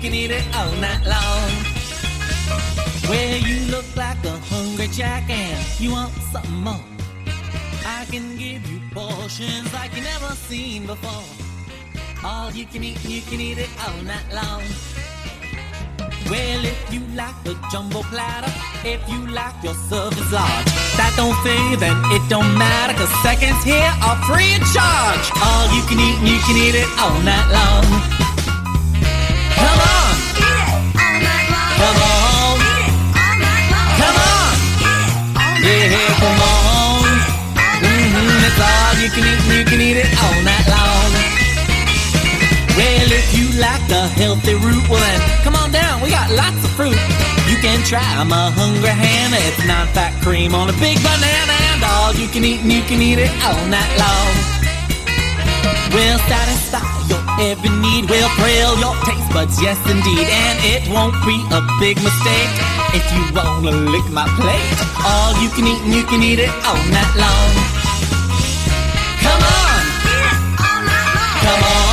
can eat it all night long. Well, you look like a hungry jack and you want something more. I can give you portions like you never seen before. All you can eat it all night long. Well, if you like the jumbo platter, if you like your service large, that don't fit, then it don't matter, 'cause seconds here are free of charge. All you can eat it all night long. Come on! Eat it all night long. Come on! Eat it all night long. Come on! Eat it all night long. Yeah, come on! That's all you can eat it all night long. Well, if you like a healthy root, well then, come on down, we got lots of fruit. You can try my hungry ham, it's non-fat cream on a big banana, and all you can eat it all night long. We'll satisfy your every need, we'll thrill your taste buds, yes indeed, and it won't be a big mistake if you wanna lick my plate. All you can eat it all night long. Come on! Eat it all night long. Come on!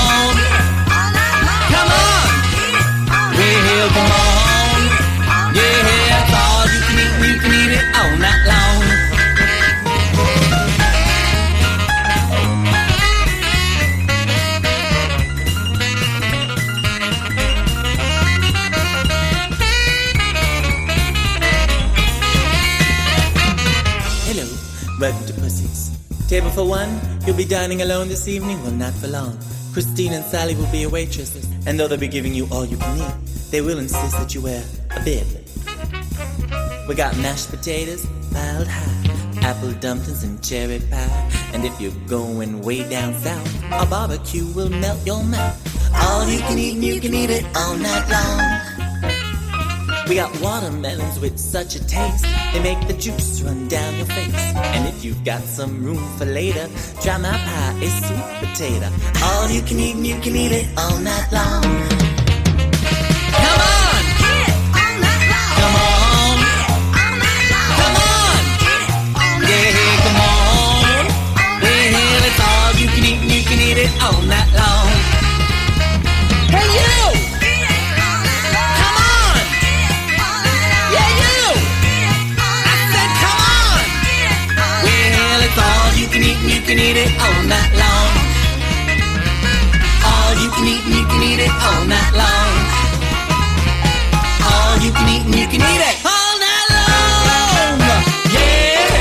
Well, come on, yeah, that's all you can eat it all night long. Hello, welcome to Pussy's. Table for one, you'll be dining alone this evening, well not for long. Christine and Sally will be your waitresses, and though they'll be giving you all you can eat, they will insist that you wear a bib. We got mashed potatoes, piled high, apple dumplings and cherry pie. And if you're going way down south, a barbecue will melt your mouth. All you can eat it all night long. We got watermelons with such a taste, they make the juice run down your face. And if you've got some room for later, try my pie, a sweet potato. All you can eat it all night long. Come on! Eat it all night long. Come on! Eat it all night long. Come on! Eat it all night long. Yeah, come on! Yeah, that's all you can eat it all night long. Hey, you! Eat it all night long. Come on! Eat it all night long. Yeah, you! Eat it all night long. I said, come on! Eat it all night long. Well, it's all you can eat it all night long. All you can eat it all night long. All you can eat it all night long. Yeah.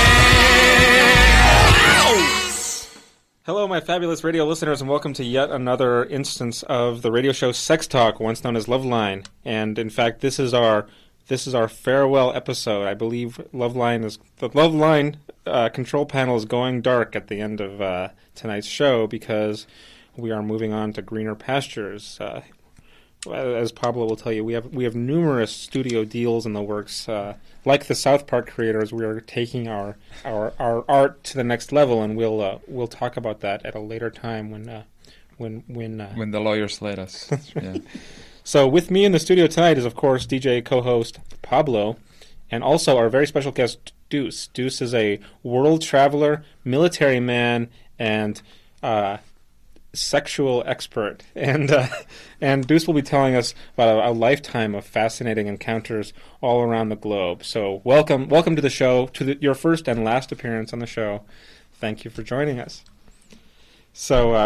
Hello, my fabulous radio listeners, and welcome to yet another instance of the radio show Sex Talk, once known as Loveline. And in fact, this is our farewell episode. I believe the Loveline control panel is going dark at the end of tonight's show because we are moving on to greener pastures. As Pablo will tell you, we have numerous studio deals in the works. Like the South Park creators, we are taking our art to the next level, and we'll talk about that at a later time when the lawyers let us. Yeah. So with me in the studio tonight is, of course, DJ co-host Pablo, and also our very special guest Deuce. Deuce is a world traveler, military man, and sexual expert, and Deuce will be telling us about a lifetime of fascinating encounters all around the globe. So welcome to the show, your first and last appearance on the show. Thank you for joining us. So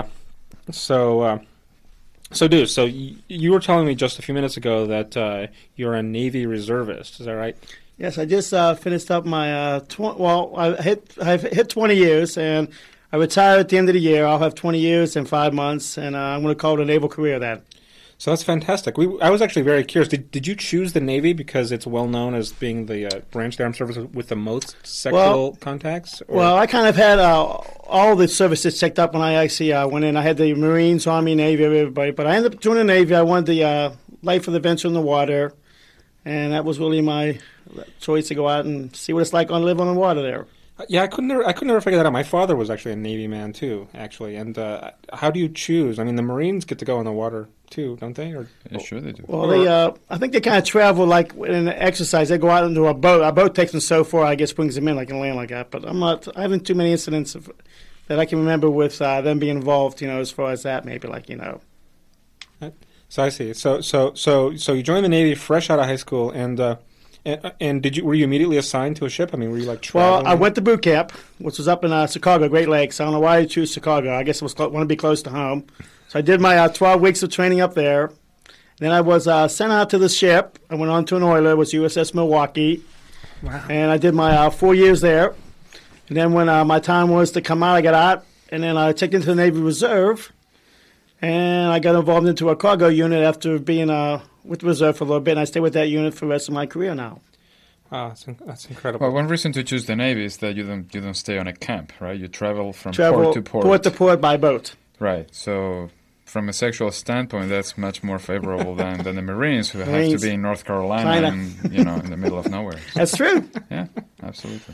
Deuce, so you were telling me just a few minutes ago that you're a Navy reservist. Is that right? Yes, I just finished up my I've hit 20 years, and I retire at the end of the year. I'll have 20 years and 5 months, and I'm going to call it a naval career that. So that's fantastic. I was actually very curious. Did you choose the Navy because it's well known as being the branch of the armed services with the most sexual contacts? Or? Well, I kind of had all the services checked up when I actually went in. I had the Marines, Army, Navy, everybody. But I ended up joining the Navy. I wanted the life of the adventure in the water, and that was really my choice to go out and see what it's like to live on the water there. Yeah, I could never figure that out. My father was actually a Navy man too, actually. And how do you choose? I mean, the Marines get to go in the water too, don't they? Yeah, sure they do. Well, I think they kind of travel like in an exercise. They go out into a boat. Our boat takes them so far, I guess, brings them in like and land like that. But I haven't too many incidents that I can remember with them being involved. As far as that, maybe So I see. So you joined the Navy fresh out of high school, and were you immediately assigned to a ship? I mean, were you like traveling? Well, I went to boot camp, which was up in Chicago, Great Lakes. I don't know why I chose Chicago. I guess it was want to be close to home. So I did my 12 weeks of training up there. Then I was sent out to the ship. I went on to an oiler. It was USS Milwaukee. Wow. And I did my 4 years there. And then when my time was to come out, I got out. And then I checked into the Navy Reserve. And I got involved into a cargo unit after being with the Reserve for a little bit. And I stayed with that unit for the rest of my career now. Wow, that's incredible. Well, one reason to choose the Navy is that you don't stay on a camp, right? You travel from Travel port to port. Port to port by boat. Right. So from a sexual standpoint, that's much more favorable than the Marines, who have to be in North Carolina and, in the middle of nowhere. That's true. Yeah, absolutely.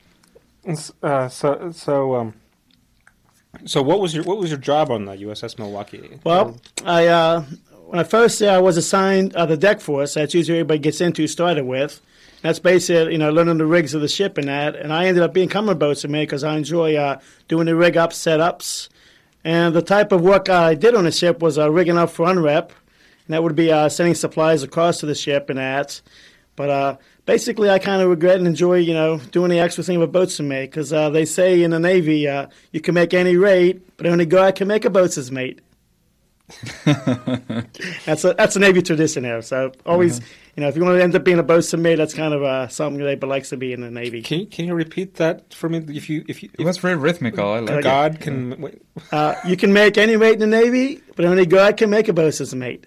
So what was your job on the USS Milwaukee? Well, when I first I was assigned the deck force. That's usually everybody gets into started with. That's basically learning the rigs of the ship and that. And I ended up becoming a boatswain because I enjoy doing the rig up setups. And the type of work I did on the ship was rigging up for UNREP, and that would be sending supplies across to the ship and that. But basically, I kind of regret and enjoy, doing the extra thing of a boatswain mate, because they say in the Navy you can make any rate, but only God can make a boatswain's mate. That's a Navy tradition there. So always, if you want to end up being a boatswain mate, that's kind of something that likes to be in the Navy. Can you repeat that for me? If it was very rhythmical. I like God can. Wait. You can make any mate in the Navy, but only God can make a boatswain's mate.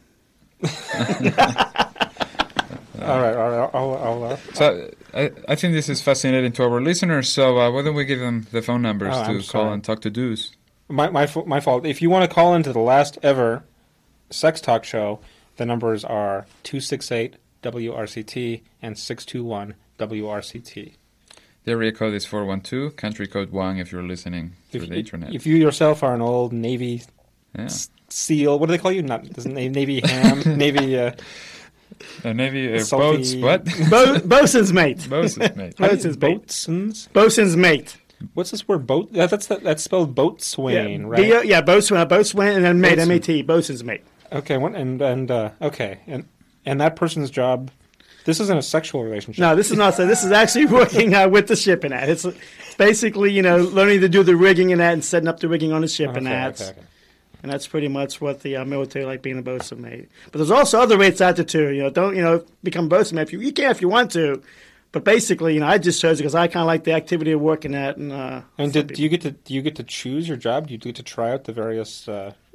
All right. So I think this is fascinating to our listeners. So why don't we give them the phone numbers to call and talk to Deuce? My fault. If you want to call into the last ever Sex Talk show, the numbers are 268-WRCT and 621-WRCT. The area code is 412, country code 1 if you're listening through the internet. If you yourself are an old Navy SEAL, what do they call you? Not Navy ham, Navy... Navy boats, what? Boatswain's mate. Boatswain's mate. Boatswain's mate. What's this word? Boat? That's spelled boatswain, right? Boatswain, and then mate, M-A-T, boatswain's mate. Okay, and that person's job. This isn't a sexual relationship. No, this is not. So this is actually working with the ship and that. It's basically learning to do the rigging and that, and setting up the rigging on the ship and that. Okay. And that's pretty much what the military like being a boatswain mate. But there's also other rates out there too. Don't become boatswain mate. You can if you want to. But basically, I just chose it because I kind of like the activity of working at. And do you get to choose your job? Do you get to try out the various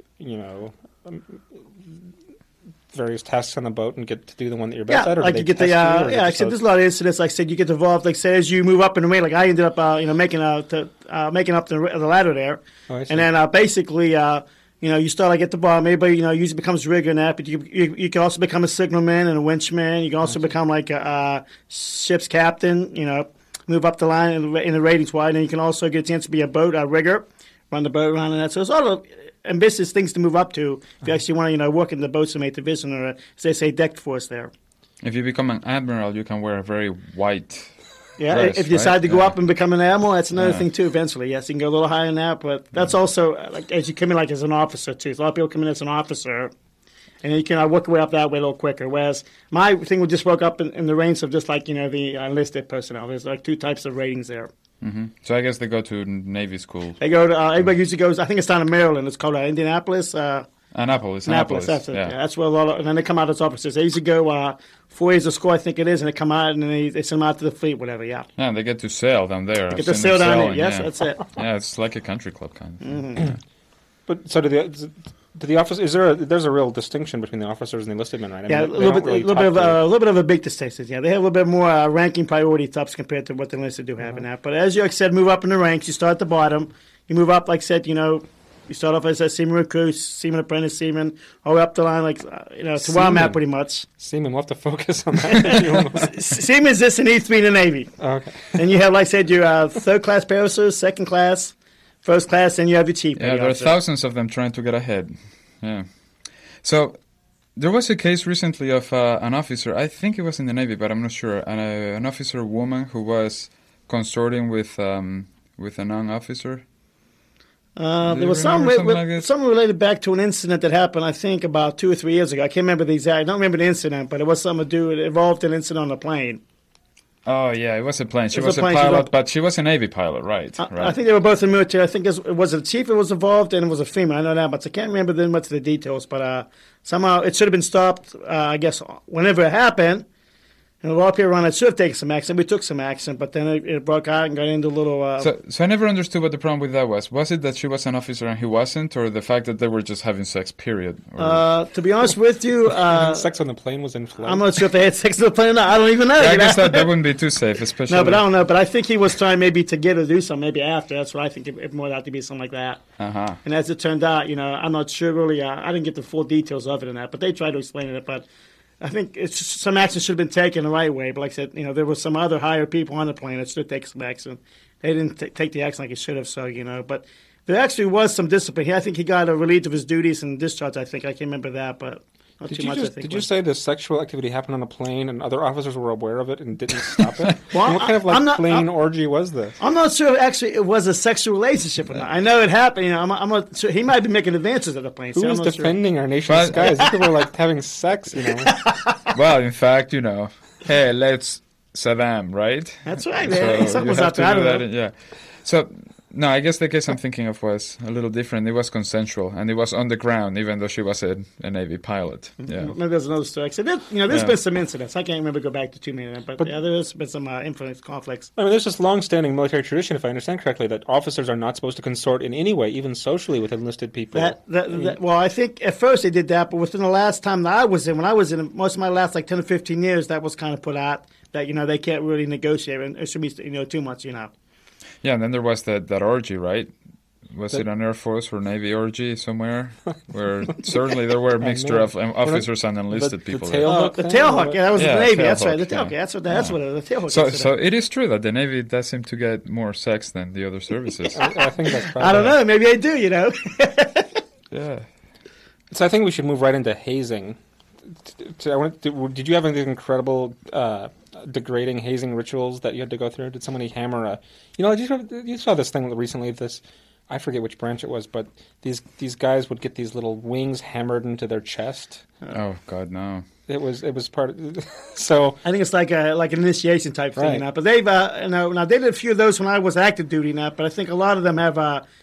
various tasks on the boat and get to do the one that you're best at? Or like you get the except there's a lot of incidents. Like I said, you get involved. Like say as you move up in the rate, like I ended up making up the ladder there, and then basically. You start at the bottom. Everybody, usually becomes rigger and that, but you can also become a signalman and a winchman. You can also become like a ship's captain. Move up the line in the ratings wide, and you can also get a chance to be a rigger, run the boat around and that. So there's all the ambitious things to move up to if you actually want to, work in the boatswain mate division or, as they say, deck force there. If you become an admiral, you can wear a very white. Yeah, if you decide to go up and become an admiral, that's another thing too. Eventually, yes, you can go a little higher than that, but that's also as you come in as an officer too. So a lot of people come in as an officer, and you can work your way up that way a little quicker. Whereas my thing would just work up in the range of just the enlisted personnel. There's two types of ratings there. Mm-hmm. So I guess they go to Navy school. They go to everybody usually goes. I think it's down in Maryland. It's called Indianapolis. Annapolis. That's it. Yeah. That's where and then they come out as officers. They usually go 4 years of school, I think it is, and they come out and then they send them out to the fleet, whatever. Yeah. Yeah, they get to sail down there. They get to sail down there. Yes, that's it. Yeah, it's like a country club kind of thing. Mm-hmm. But so do the officers? There's a real distinction between the officers and the enlisted men, right? A little bit of a big distinction. Yeah, they have a little bit more ranking priority tops compared to what the enlisted do have in that. But as you said, move up in the ranks. You start at the bottom. You move up, like I said, you start off as a seaman recruit, seaman apprentice, seaman, all the way up the line, to where I'm at pretty much. Seaman, we'll have to focus on that. Seaman is this in E3 in the Navy. Okay. And you have, like I said, your third class pay officers, second class, first class, and you have your chief pay there are thousands of them trying to get ahead. Yeah. So there was a case recently of an officer, I think it was in the Navy, but I'm not sure, an officer woman who was consorting with a non-officer. There was some something related back to an incident that happened, I think, about 2 or 3 years ago. I can't remember the exact. I don't remember the incident, but it was something to do. It involved an incident on a plane. Oh, yeah, it was a plane. She was a pilot, but she was a Navy pilot, right? I think they were both in the military. I think it was a chief that was involved, and it was a female. I know that, but I can't remember much of the details. But somehow it should have been stopped, I guess, whenever it happened. And a lot of people around it should have taken some action. We took some action, but then it broke out and got into a little... So I never understood what the problem with that was. Was it that she was an officer and he wasn't, or the fact that they were just having sex, period? To be honest with you... sex on the plane was in flight. I'm not sure if they had sex on the plane or not. I don't even know. Yeah, I guess that wouldn't be too safe, especially... No, but I don't know. But I think he was trying maybe to get her to do something maybe after. That's what I think. It more had to be something like that. Uh-huh. And as it turned out, I'm not sure really. I didn't get the full details of it in that, but they tried to explain it. But I think some action should have been taken the right way. But like I said, there were some other higher people on the plane that should take some action. They didn't take the action like they should have. So but there actually was some discipline. I think he got relieved of his duties and discharged. I think I can't remember that, but not too much. Did you say the sexual activity happened on a plane and other officers were aware of it and didn't stop it? Well, what kind of plane orgy was this? I'm not sure if actually it was a sexual relationship or not. I know it happened. I'm not sure. He might be making advances at the plane. Who was defending our nation's skies? These people were having sex. Well, in fact, hey, let's Saddam, right? That's right. So something was out there. Yeah. So. No, I guess the case I'm thinking of was a little different. It was consensual, and it was on the ground, even though she was a Navy pilot. Yeah. Maybe there's another story. So there's been some incidents. I can't remember go back to too many of them, but there's been some influence conflicts. I mean, there's this long-standing military tradition, if I understand correctly, that officers are not supposed to consort in any way, even socially, with enlisted people. Well, I think at first they did that, but within the last time that I was in, when I was in most of my last 10 or 15 years, that was kind of put out that they can't really negotiate, and it should be too much. Yeah, and then there was that orgy, right? Was it an Air Force or Navy orgy somewhere? Where certainly there were a mixture of officers and enlisted people. The tailhook, that was the Navy. That's right. The tailhook, that's what the tailhook. So it is true that the Navy does seem to get more sex than the other services. I think that's probably. I don't know. Maybe I do. Yeah. So I think we should move right into hazing. Did you have any incredible degrading hazing rituals that you had to go through? Did somebody hammer a... you saw this thing recently, I forget which branch it was, but these guys would get these little wings hammered into their chest. Oh, God, no. It was part of... So... I think it's like an initiation type thing, right. But they've... now, they did a few of those when I was active duty now, but I think a lot of them have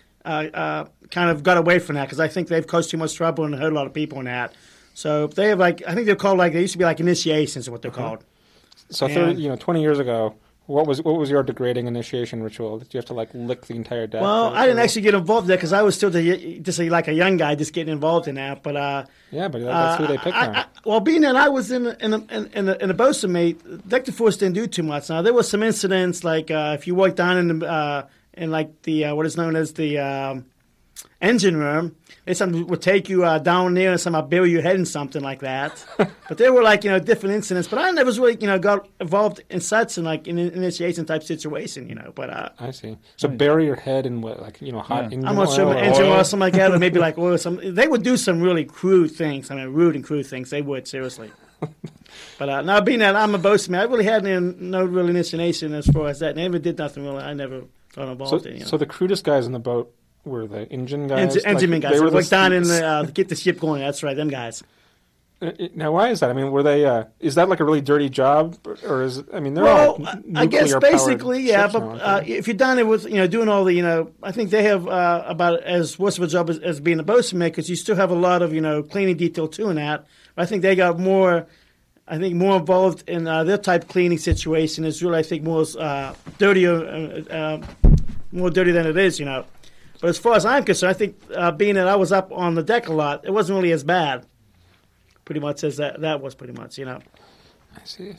kind of got away from that because I think they've caused too much trouble and hurt a lot of people in that. So they have I think they're called they used to be initiations is what they're called. So 20 years ago, what was your degrading initiation ritual? Did you have to lick the entire deck? Well, I didn't actually get involved there because I was still just a young guy just getting involved in that. But but that's who they picked on. Well, being that I was in a bosun mate, Deck Force didn't do too much. Now there was some incidents if you walked down in the what is known as the engine room. They sometimes would take you down there and somehow bury your head in something like that. But there were different incidents. But I never really got involved in such an initiation type situation. But I see. So bury your head in what hot engine oil? I'm not sure engine oil or something like that, or maybe oil. They would do some really crude things. I mean, rude and crude things. They would seriously. But now being that I'm a bosun, I really had no real initiation as far as that. Never did nothing really. I never got involved in. So the crudest guys in the boat were the engine guys? Engine guys. They were down in to get the ship going. That's right, them guys. Now, why is that? I mean, were they? Is that a really dirty job, or is? I mean, they're all I guess basically, yeah. But if you're down there with doing all the I think they have about as worse of a job as being a bosun mate because you still have a lot of cleaning detail too in that. But I think they got more. I think more involved in their type cleaning situation is really more dirtier, more dirty than it is, But as far as I'm concerned, I think being that I was up on the deck a lot, it wasn't really as bad. Pretty much as that was pretty much, I see.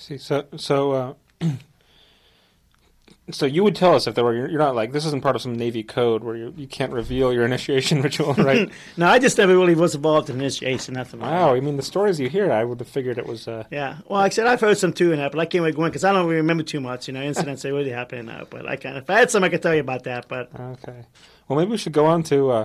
So you would tell us if you're not this isn't part of some Navy code where you can't reveal your initiation ritual, right? No, I just never really was involved in initiation. Nothing. Wow, I mean the stories you hear, I would have figured it was. Yeah, well, like I said, I've heard some too in that, but I can't really go in because I don't really remember too much. Incidents that really happened now. But if I had some, I could tell you about that. But okay, well, maybe we should go on to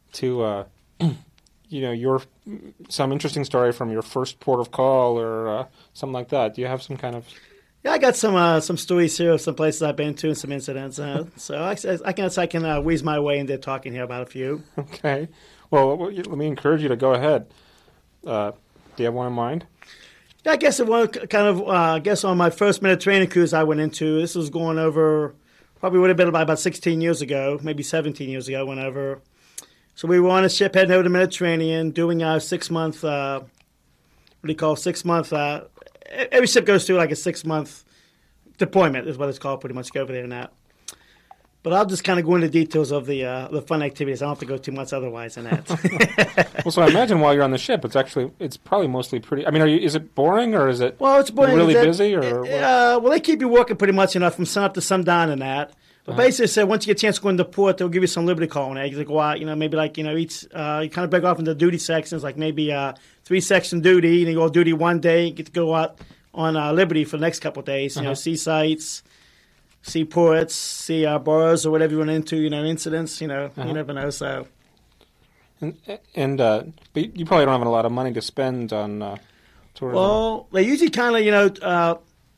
your some interesting story from your first port of call or something like that. Do you have some kind of? Yeah, I got some stories here of some places I've been to and some incidents. So I can wheeze my way into talking here about a few. Okay. Well, let me encourage you to go ahead. Do you have one in mind? Yeah, I guess it was kind of. I guess on my first Mediterranean cruise I went into, this was going over, probably would have been about 16 years ago, maybe 17 years ago. I went over. So we were on a ship heading over the Mediterranean, doing our 6 month. What do you call 6 month? Every ship goes through like a 6 month deployment, is what it's called, pretty much. Go over there and that. But I'll just kind of go into details of the fun activities. I don't have to go too much otherwise than that. Well, so I imagine while you're on the ship, it's probably mostly pretty. I mean, is it boring or is it? Well, it's boring. Really busy or? Well, they keep you working pretty much enough from sun up to sundown and that. But basically, so once you get a chance to go into port, they'll give you some liberty call. And you go out, maybe like each you kind of break off into duty sections, like maybe 3-section duty, and you go duty one day, you get to go out on liberty for the next couple of days. See sites. See ports, see bars or whatever you run into, incidents, you never know. So, but you probably don't have a lot of money to spend on tourism. Well, they usually kind of,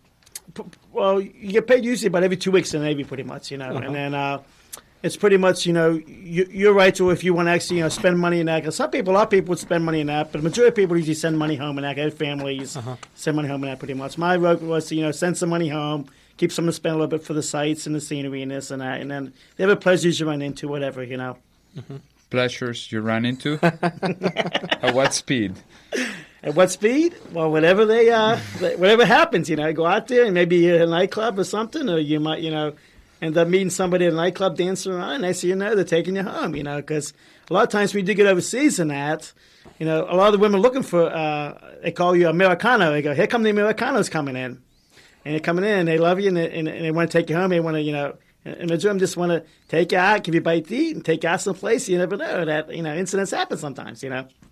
you get paid usually about every 2 weeks in the Navy, pretty much, and then it's pretty much, you're right to if you want to actually, spend money in that. Because a lot of people would spend money in that, but the majority of people usually send money home in that. Their families send money home in that, pretty much. My road was to, send some money home. Keep someone to spend a little bit for the sights and the scenery and this and that. And then they have pleasures you run into, whatever, Pleasures you run into? At what speed? At what speed? Well, whatever whatever happens, go out there and maybe you're at a nightclub or something, or you might, end up meeting somebody at a nightclub dancing around. Next thing you know, they're taking you home, because a lot of times when you do get overseas and that, a lot of the women looking for, they call you Americano. They go, here come the Americanos coming in. And they're coming in, and they love you, and they want to take you home. They want to, and the Germans just want to take you out, give you a bite to eat, and take you out someplace. You never know that, incidents happen sometimes,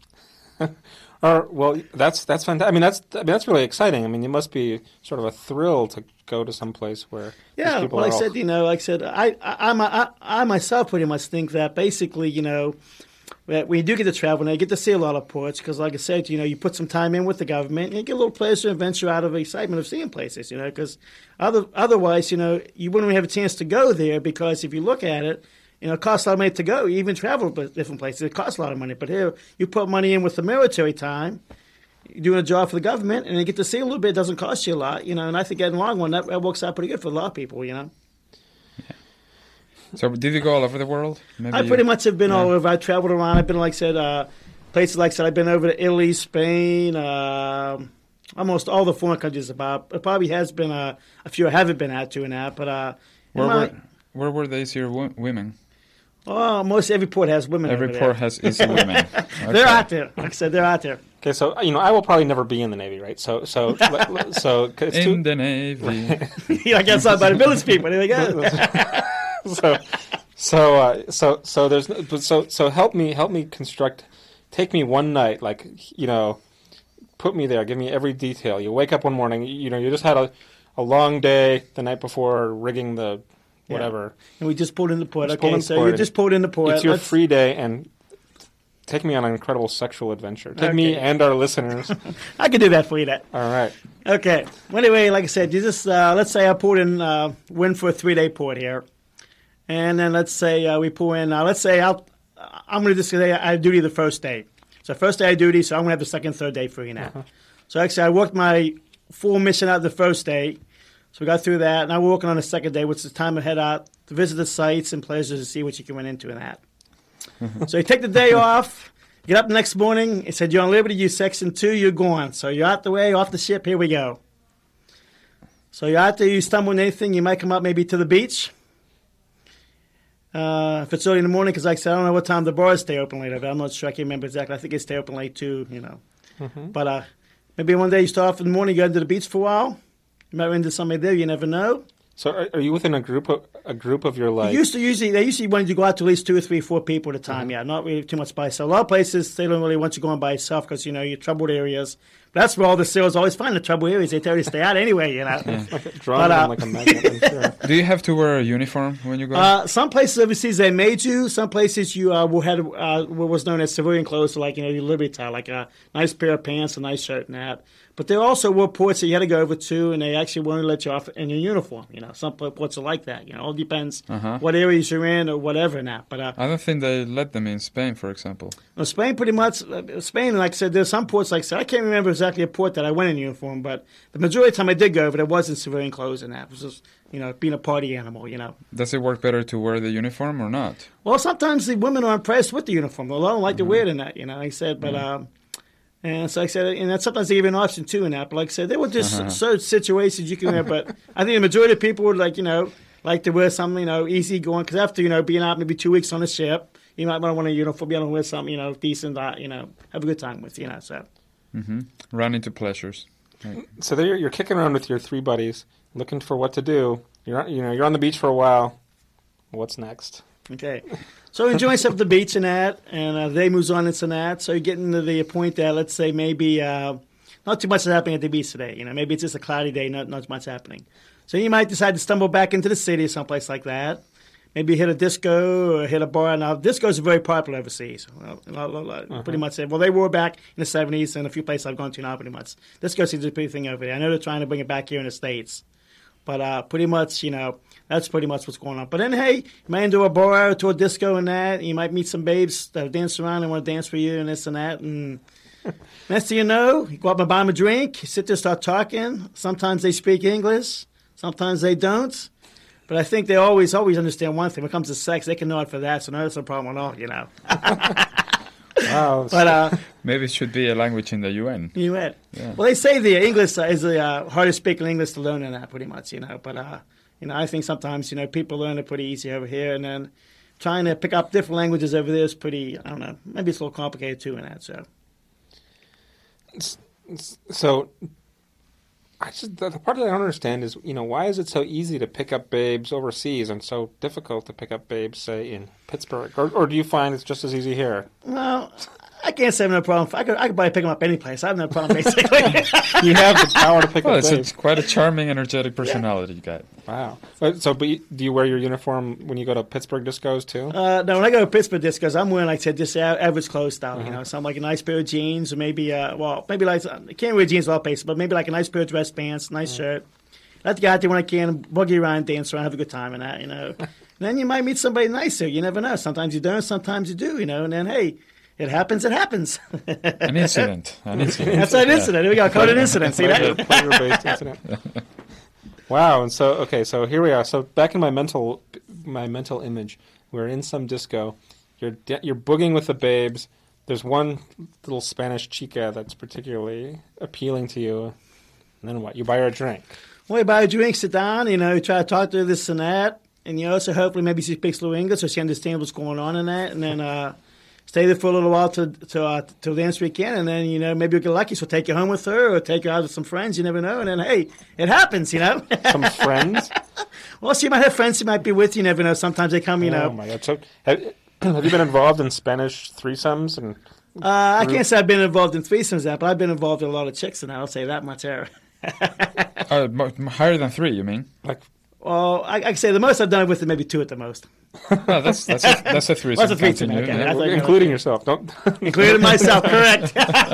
Well, that's fantastic. I mean, that's really exciting. I mean, it must be sort of a thrill to go to some place where these people are like I said, I myself pretty much think that basically, that when you do get to travel, now you get to see a lot of ports because, like I said, you put some time in with the government and you get a little pleasure and adventure out of the excitement of seeing places, because otherwise, you wouldn't really have a chance to go there because if you look at it, it costs a lot of money to go. You even travel to different places. It costs a lot of money. But here, you put money in with the military time, you're doing a job for the government, and you get to see a little bit. It doesn't cost you a lot, and I think in the long run, that works out pretty good for a lot of people, Yeah. So did you go all over the world? I pretty much have been all over. I traveled around. I've been, like I said, places like I said, I've been over to Italy, Spain, almost all the foreign countries about. It probably has been a few I haven't been out to and that, but where were they your women? Oh, most every port has women. Every port has its women. Okay. They're out there. Like I said, they're out there. Okay, so I will probably never be in the Navy, right? So it's in the Navy. I guess not by the village people. There we go. So help me construct. Take me one night, put me there. Give me every detail. You wake up one morning. You just had a long day the night before rigging the whatever. Yeah. And we just pulled in the port. Okay, so you just pulled in the port. It's your free day, and take me on an incredible sexual adventure. Take me and our listeners. I can do that for you. All right. Okay. Well, anyway, like I said, you just let's say I pulled in win for a 3-day port here. And then let's say we pull in, let's say I'm going to just say I duty the first day. So first day I duty, so I'm going to have the second, third day free now. So actually I worked my full mission out the first day. So we got through that. Now we're working on the second day, which is time to head out to visit the sites and places to see what you can run into in that. So you take the day off, get up the next morning. It said you're on Liberty, you section 2, you're going. So you're out the way, off the ship, here we go. So you're out there, you stumble on anything, you might come up maybe to the beach. If it's early in the morning, because like I said, I don't know what time the bars stay open later, but I'm not sure. I can't remember exactly. I think they stay open late too, But maybe one day you start off in the morning, you go into the beach for a while. You might run into somebody there. You never know. So are you within a group of your life? They usually want you to go out to at least 2 or 3, 4 people at a time. Yeah, not really too much by yourself. A lot of places they don't really want you going by yourself because you're troubled areas. That's where all the sailors always find the trouble here is they tell you to stay out anyway, you know. Drawn on like a magnet, I'm sure. Do you have to wear a uniform when you go? Some places overseas they made you. Some places you will have what was known as civilian clothes, so like your Liberty tie, like a nice pair of pants, a nice shirt, and that. But there also were ports that you had to go over to, and they actually won't let you off in your uniform. You know, some ports are like that. You know, it depends what areas you're in or whatever. Now, but I don't think they let them in Spain, for example. well, Spain pretty much. Spain, like I said, there's some ports. Like I said, I can't remember exactly a port that I went in uniform, but the majority of the time I did go over, there wasn't civilian clothes, and that it was just being a party animal. You know. Does it work better to wear the uniform or not? Well, sometimes the women are impressed with the uniform. They don't like to wear it in that. You know, like I said, but. And so like I said, and that's sometimes they give you an option too in that. But like I said, there were just certain situations you can wear. But I think the majority of people would like to wear something easy going because after being out maybe 2 weeks on a ship, you might want a uniform. You want to wear something decent, have a good time with. So Run into pleasures. Right. So there you're kicking around with your three buddies, looking for what to do. You're on the beach for a while. What's next? Okay. So enjoying stuff at the beach and that, and the day moves on and that. So you're getting to the point that, let's say, maybe not too much is happening at the beach today. Maybe it's just a cloudy day, not much happening. So you might decide to stumble back into the city or someplace like that. Maybe hit a disco or hit a bar. Now, discos are very popular overseas. Pretty much. Well, they were back in the 70s and a few places I've gone to now pretty much. Disco seems to be a big thing over there. I know they're trying to bring it back here in the States. But pretty much, that's pretty much what's going on. But then, hey, you might into a bar or to a disco and that. And you might meet some babes that dance around and want to dance for you and this and that. And next thing you know, you go up and buy them a drink. You sit there, start talking. Sometimes they speak English. Sometimes they don't. But I think they always understand one thing. When it comes to sex, they can nod for that. So no, that's no problem at all, Wow. But maybe it should be a language in the UN. UN. Yeah. Well, they say the English is the hardest speaking English to learn in that, pretty much, But I think sometimes people learn it pretty easy over here, and then trying to pick up different languages over there is pretty. I don't know. Maybe it's a little complicated too in that. So, the part that I don't understand is why is it so easy to pick up babes overseas and so difficult to pick up babes, say, in Pittsburgh? Or do you find it's just as easy here? Well, I can't say I have no problem. I could probably pick them up any place. I have no problem, basically. You have the power to pick up babes. It's quite a charming, energetic personality you got. Wow. But do you wear your uniform when you go to Pittsburgh discos, too? No, when I go to Pittsburgh discos, I'm wearing, like I said, just average clothes style, Something like a nice pair of jeans or maybe like, I can't wear jeans all places, but maybe like a nice pair of dress pants, nice shirt. Let the guy out there when I can, boogie around, dance around, have a good time and that, And then you might meet somebody nicer. You never know. Sometimes you don't, sometimes you do, And then, hey, it happens, it happens. An incident. That's an incident. We got called an incident. See that? Pleasure-based incident. Wow. And so here we are. So back in my mental image, we're in some disco. You're boogieing with the babes. There's one little Spanish chica that's particularly appealing to you. And then what? You buy her a drink. Well, you buy a drink, sit down, try to talk to her this and that. And so hopefully maybe she speaks a little English so she understands what's going on in that. And then stay there for a little while till the next weekend, and then maybe you'll get lucky. So take you home with her, or take you out with some friends. You never know. And then hey, it happens. Some friends. Well, she might have friends she might be with. You never know. Sometimes they come. Oh my God! So have you been involved in Spanish threesomes? And I can't say I've been involved in threesomes, but I've been involved in a lot of chicks, and I'll say that much. Higher than 3, you mean? Well, I can say the most I've done with it maybe 2 at the most. No, that's a threesome. That's a threesome, okay. Including yourself, don't. Including myself, correct.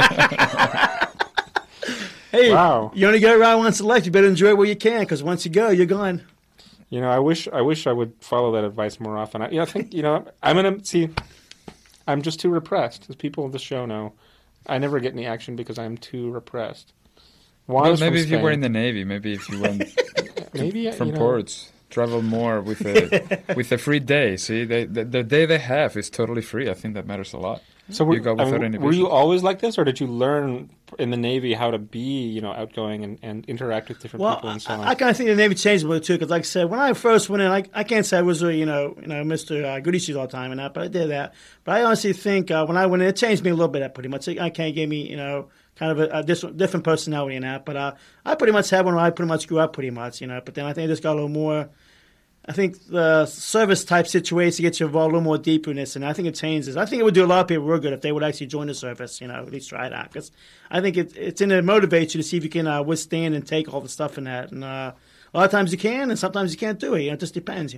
Hey, wow. You only go around once in life. You better enjoy it while you can, because once you go, you're gone. I wish I would follow that advice more often. I think I'm gonna see. I'm just too repressed, as people of the show know. I never get any action because I'm too repressed. Well, maybe if you were in the Navy, maybe if you went from ports. Travel more with a free day. See, the day they have is totally free. I think that matters a lot. So were you always like this, or did you learn in the Navy how to be, outgoing and interact with different people and so on? I kind of think the Navy changed a little too, because like I said, when I first went in, I can't say I was Mr. Goody Shoes all the time and that, but I did that. But I honestly think when I went in, it changed me a little bit. Pretty much, I can't give me kind of a different personality in that. But I pretty much had one where I pretty much grew up pretty much, But then I think I just got a little more I think the service type situation gets you involved a little more deeper in this, and I think it changes. I think it would do a lot of people real good if they would actually join the service, at least try it out. Because I think it's in it motivates you to see if you can withstand and take all the stuff in that. And a lot of times you can, and sometimes you can't do it. It just depends,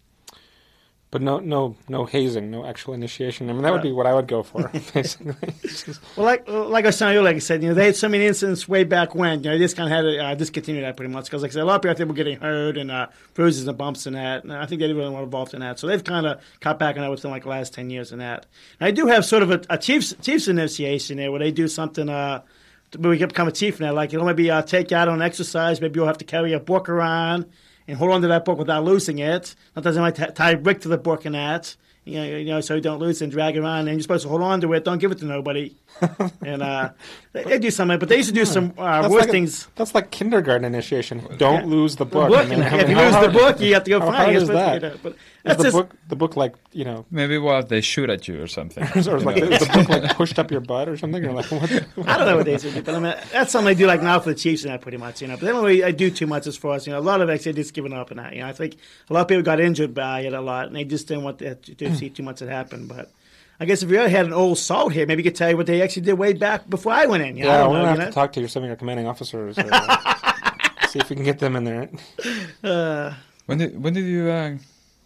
But no hazing, no actual initiation. I mean, that would be what I would go for, basically. Well, like I was telling you, like I said, they had so many incidents way back when. They just kind of had to discontinue that pretty much because, like I said, a lot of people I think were getting hurt and bruises and bumps and that. And I think they didn't really want involved in that, so they've kind of cut back on that within like the last 10 years and that. And I do have sort of a chief's initiation there where they do something. We can become a chief now, like maybe take out on exercise. Maybe you'll have to carry a book around and hold on to that book without losing it. Sometimes they might tie a brick to the book and that, so you don't lose it and drag it around. And you're supposed to hold on to it. Don't give it to nobody. And they do something, but they used to do some worse things. That's like kindergarten initiation. Don't lose the book. If you lose the book, you have to go find it. How hard is that? Is the book like, Maybe they shoot at you or something. Or is like the book like pushed up your butt or something? Or like, what? I don't know what they do, but I mean, that's something they do like now for the Chiefs and that pretty much, But they don't really do too much as far as, a lot of it, they just giving up on that. I think a lot of people got injured by it a lot, and they just didn't want to see too much that happen. But I guess if you had an old salt here, maybe you could tell you what they actually did way back before I went in. We're going to have to talk to some of your commanding officers. See if we can get them in there. When did you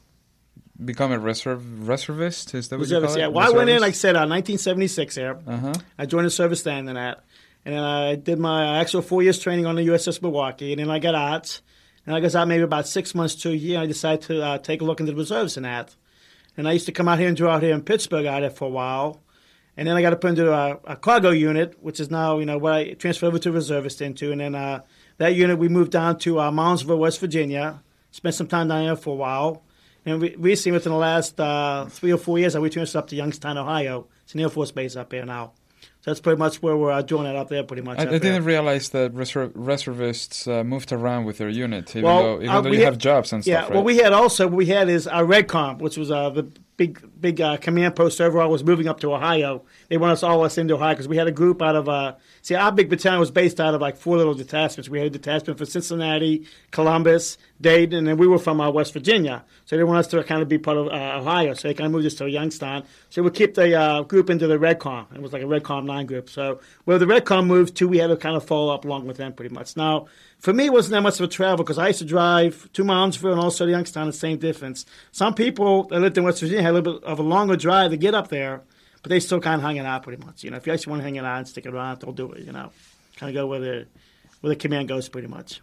become a reservist? Is that what you call it? Yeah. Well, I went in, like I said, 1976 here. I joined the service then and that. And then I did my actual 4 years training on the USS Milwaukee. And then I got out. And I got out maybe about 6 months to a year. I decided to take a look into the reserves and that. And I used to come out here and draw out here in Pittsburgh out there for a while. And then I got up into a cargo unit, which is now, what I transferred over to reservist into. And then that unit, we moved down to Moundsville, West Virginia. Spent some time down there for a while. And recently, within the last 3 or 4 years, we transferred up to Youngstown, Ohio. It's an Air Force base up there now. So that's pretty much where we're doing it up there, pretty much. I didn't realize that reservists moved around with their unit, even though you have jobs and stuff. Yeah, right? what we had is our REDCOM, which was the big command post overall, was moving up to Ohio. They wanted us all into Ohio because we had a group out of our big battalion was based out of like 4 little detachments. We had a detachment for Cincinnati, Columbus, Dayton, and then we were from West Virginia. So they wanted us to kind of be part of Ohio. So they kind of moved us to Youngstown. So we kept the group into the REDCOM. It was like a REDCOM 9 group. So where the REDCOM moved to, we had to kind of follow up along with them pretty much. Now, for me, it wasn't that much of a travel because I used to drive to Moundsville and also to Youngstown, the same difference. Some people that lived in West Virginia had a little bit of a longer drive to get up there, but they still kind of hang it out pretty much. If you actually want to hang it out and stick it around, they'll do it, Kind of go where the command goes pretty much.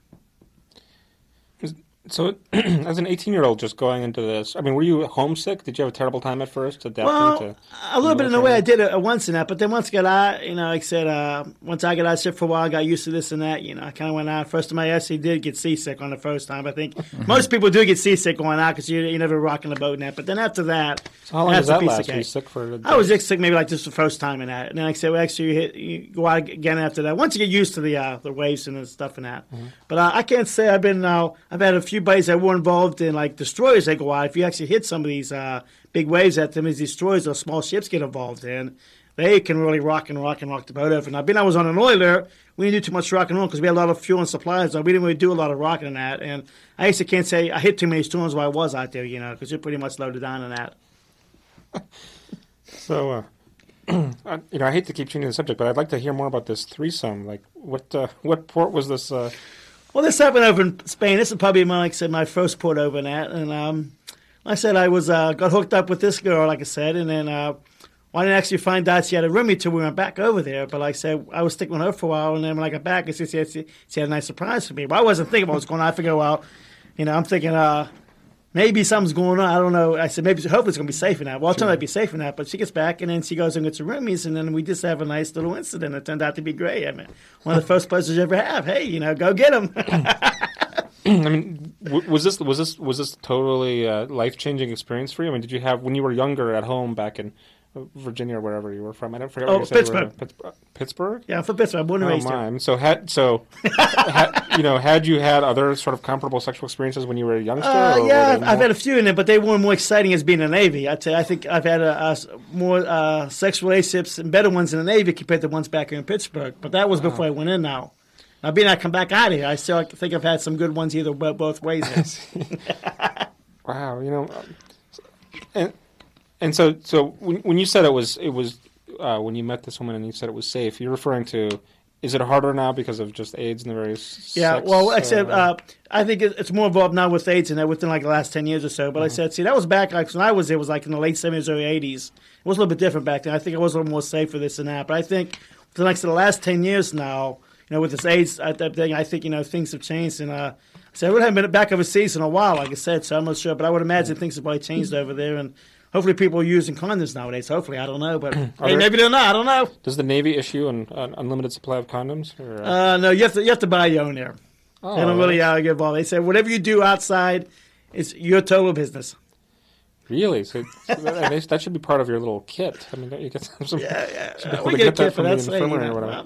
So, as an 18-year-old just going into this, I mean, were you homesick? Did you have a terrible time at first adapting to a little bit in the way I did it once in that, but then once I got out, like I said, once I got out sick for a while, I got used to this and that, I kind of went out. First time I actually did get seasick on the first time. I think most people do get seasick going out because you're never rocking the boat and that. But then after that, so how long does that last? Were you sick for a day? I was sick maybe like just the first time in that. And then like I said, you go out again after that. Once you get used to the waves and the stuff and that. But I can't say I've had a few buddies that were involved in like destroyers that go out. If you actually hit some of these big waves at them, these destroyers or small ships get involved in, they can really rock the boat over. Now, I was on an oiler, we didn't do too much rock and roll because we had a lot of fuel and supplies, so we didn't really do a lot of rocking in that. And I actually can't say I hit too many storms while I was out there, because you're pretty much loaded down in that. So, I hate to keep changing the subject, but I'd like to hear more about this threesome. Like, what port was this? Well, this happened over in Spain. This is probably, like I said, my first port over in that. And like I said, I was got hooked up with this girl, like I said, and then I didn't actually find out she had a roomie till we went back over there. But like I said, I was sticking with her for a while, and then when I got back, she had a nice surprise for me. But I wasn't thinking about what's going on. I figured, well, I'm thinking maybe something's going on. I don't know. I said, hopefully it's going to be safe in that. Well, it turned out to be safe in that. But she gets back, and then she goes and gets her roomies, and then we just have a nice little incident. It turned out to be great. I mean, one of the first pleasures you ever have. Hey, go get them. I mean, was this totally life-changing experience for you? I mean, did you have, when you were younger at home back in Virginia or wherever you were from? I don't forget what you said. Pittsburgh. Pittsburgh? Yeah, I'm from Pittsburgh. I'm born and raised here. So had you had other sort of comparable sexual experiences when you were a youngster? Yeah, I've had a few in it, but they weren't more exciting as being in the Navy. I think I've had more sexual relationships and better ones in the Navy compared to ones back here in Pittsburgh. But that was before I went in now. Now, being I come back out of here, I still think I've had some good ones either both ways. Wow, and so when you said it was when you met this woman and you said it was safe, you're referring to, is it harder now because of just AIDS and the various like I said, I think it's more involved now with AIDS and within like the last 10 years or so. But I said, see, that was back like when I was there, it was like in the late 70s, early 80s. It was a little bit different back then. I think it was a little more safe for this and that. But I think for the last 10 years now, with this AIDS thing, I think, things have changed. And so I would have been back overseas in a while, like I said, so I'm not sure. But I would imagine things have probably changed over there. And hopefully people are using condoms nowadays. Hopefully, I don't know. But maybe they're not. I don't know. Does the Navy issue an unlimited supply of condoms? Or, no, you have to buy your own there. Oh, they don't really get involved. They say whatever you do outside is your total business. Really? So that should be part of your little kit. I mean, don't you get some? Yeah. We get a kit for that. Or whatever.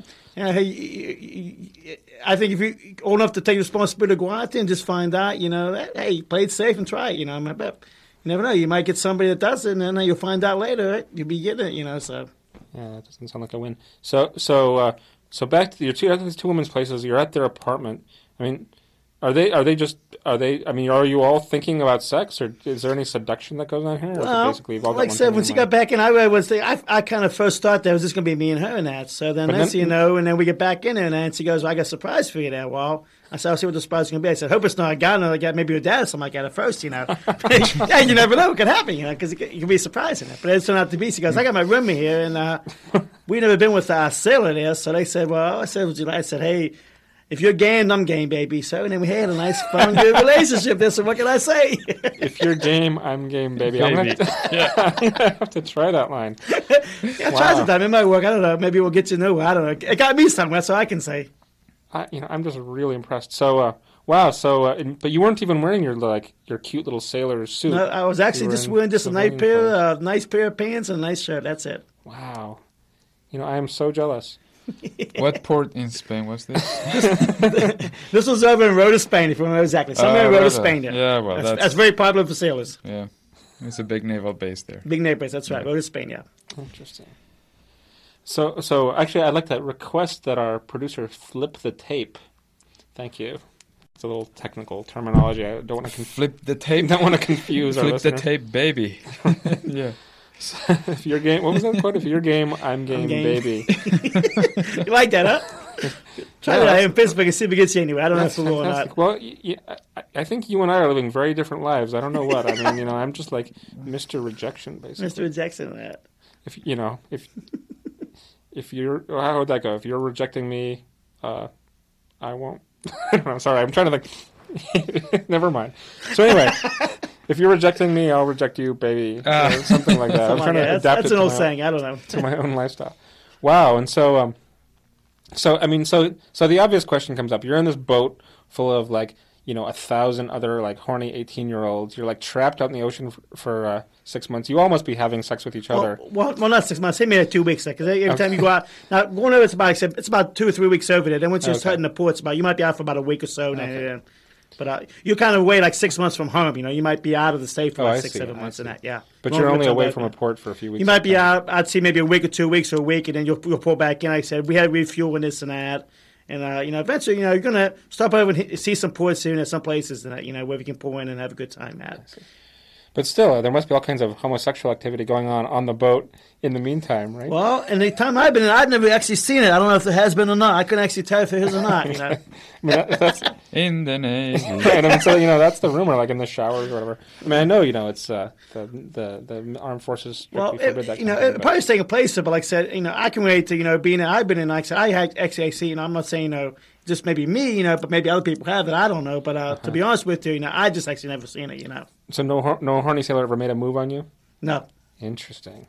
I think if you're old enough to take responsibility to go out there and just find out, hey, play it safe and try it. You never know. You might get somebody that does it, and then you'll find out later. Right? You'll be getting it. So. Yeah, that doesn't sound like a win. So back to these two women's places. You're at their apartment. I mean, are you all thinking about sex, or is there any seduction that goes on here? Or basically like I said, when she got back in, I kind of first thought that was just going to be me and her and that. So then and then we get back in there, and she goes, well, I got a surprise for you there. Well, I said, I'll see what the surprise is going to be. I said, hope it's not a guy, like maybe your dad or something like that at first, Yeah, you never know what could happen, because it can be surprising. But it turned out to be, she goes, I got my roomie here, and we never been with our sailor there. So they said, well, I said, would you like? I said, hey, if you're game, I'm game, baby. So then we had a nice, fun, good relationship there. So what can I say? If you're game, I'm game, baby. I'm going to have to try that line. Yeah, wow. Try sometime. It might work. I don't know. Maybe we'll get you new. I don't know. It got me somewhere, so I can say. I'm just really impressed. So, wow. So, but you weren't even wearing your cute little sailor suit. No, I was actually just wearing a nice pair of pants and a nice shirt. That's it. Wow. I am so jealous. What port in Spain was this? This was over in Rota, Spain, if you remember exactly. Somewhere in Rota, Spain. There. Yeah, well, that's very popular for sailors. Yeah, it's a big naval base there. Big naval base, that's right. Rota, Spain, yeah. Interesting. So actually, I'd like to request that our producer flip the tape. Thank you. It's a little technical terminology. I don't want to flip the tape. Don't want to confuse our listeners. Flip the tape, baby. Yeah. So if you're game, what was that quote? If you're game, I'm game, baby. You like that, huh? Try that in Pittsburgh and see if it gets you anywhere. I don't know if it's or not. Well, I think you and I are living very different lives. I don't know what. I mean, I'm just like Mr. Rejection, basically. Mr. Rejection, that. If you're, how would that go? If you're rejecting me, I won't. I don't know. Sorry, I'm trying to think. Never mind. So anyway. If you're rejecting me, I'll reject you, baby. Or something like that. I'm trying to adapt that's it an old saying. I don't know. To my own lifestyle. Wow. And so the obvious question comes up. You're in this boat full of 1,000 other horny 18-year-olds. You're trapped out in the ocean for 6 months. You all must be having sex with each other. Well, not 6 months. Say maybe 2 weeks. Because every time you go out, now going over it's about 2 or 3 weeks over there. Then once you're starting the port, you might be out for about a week or so. Okay. But you kind of away 6 months from home. You might be out of the state for 6, 7 months and that. Yeah. But you're only away from a port for a few weeks. You might be out. I'd say maybe a week or 2 weeks or a week, and then you'll pull back in. Like I said, we had refuel and this and that, and eventually, you're gonna stop over and see some ports soon at some places that where we can pull in and have a good time at. But still, there must be all kinds of homosexual activity going on the boat in the meantime, right? Well, in the time I've been in, I've never actually seen it. I don't know if it has been or not. I couldn't actually tell if it is or not. I mean, that's in the Navy. And so, that's the rumor, in the showers or whatever. I mean, I know, it's the armed forces strictly forbid that kind of thing. Probably taking place, but like I said, I can relate to, being I've been in, like I said, I had XAC, I'm not saying, just maybe me, but maybe other people have it. I don't know. But to be honest with you, I just actually never seen it, So no horny sailor ever made a move on you? No. Interesting.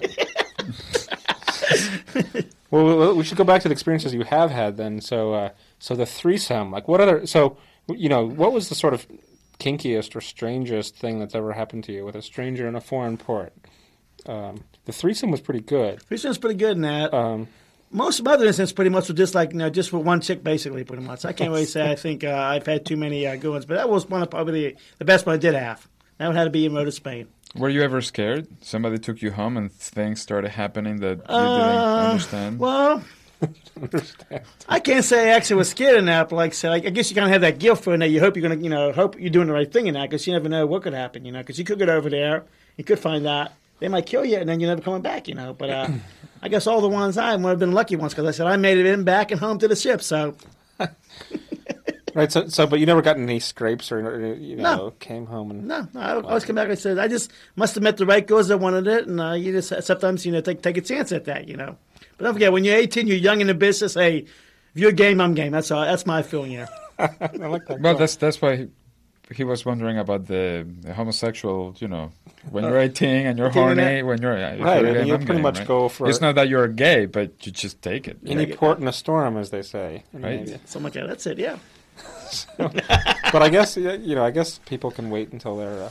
Well, we should go back to the experiences you have had then. So the threesome, what other? So what was the sort of kinkiest or strangest thing that's ever happened to you with a stranger in a foreign port? The threesome was pretty good. Threesome's pretty good in that. Most of my other incidents pretty much were just just with one chick, basically, pretty much. I can't really say I think I've had too many good ones, but that was one of probably the best one I did have. That one had to be in Rota, Spain. Were you ever scared? Somebody took you home and things started happening that you didn't understand? Well, I can't say I actually was scared of that, but like I said, I guess you kind of have that guilt for it. You hope you're going to, hope you're doing the right thing in that, because you never know what could happen, because you could get over there, you could find out, they might kill you, and then you're never coming back, But I guess all the ones I would have been lucky ones, because I said I made it in, back, and home to the ship, so. Right, but you never got any scrapes or, came home and... No, I always come back and say, I just must have met the right girls that wanted it, and you just sometimes, take a chance at that, But don't forget, when you're 18, you're young in the business, hey, if you're game, I'm game. That's all. That's my feeling here. I like that. Well, that's why he was wondering about the homosexual, when you're 18 and you're horny, when you're... Right, you pretty much go for... It's not that you're gay, but you just take it. Any port in a storm, as they say. Right? Something like that. That's it, yeah. But I guess I guess people can wait until they're.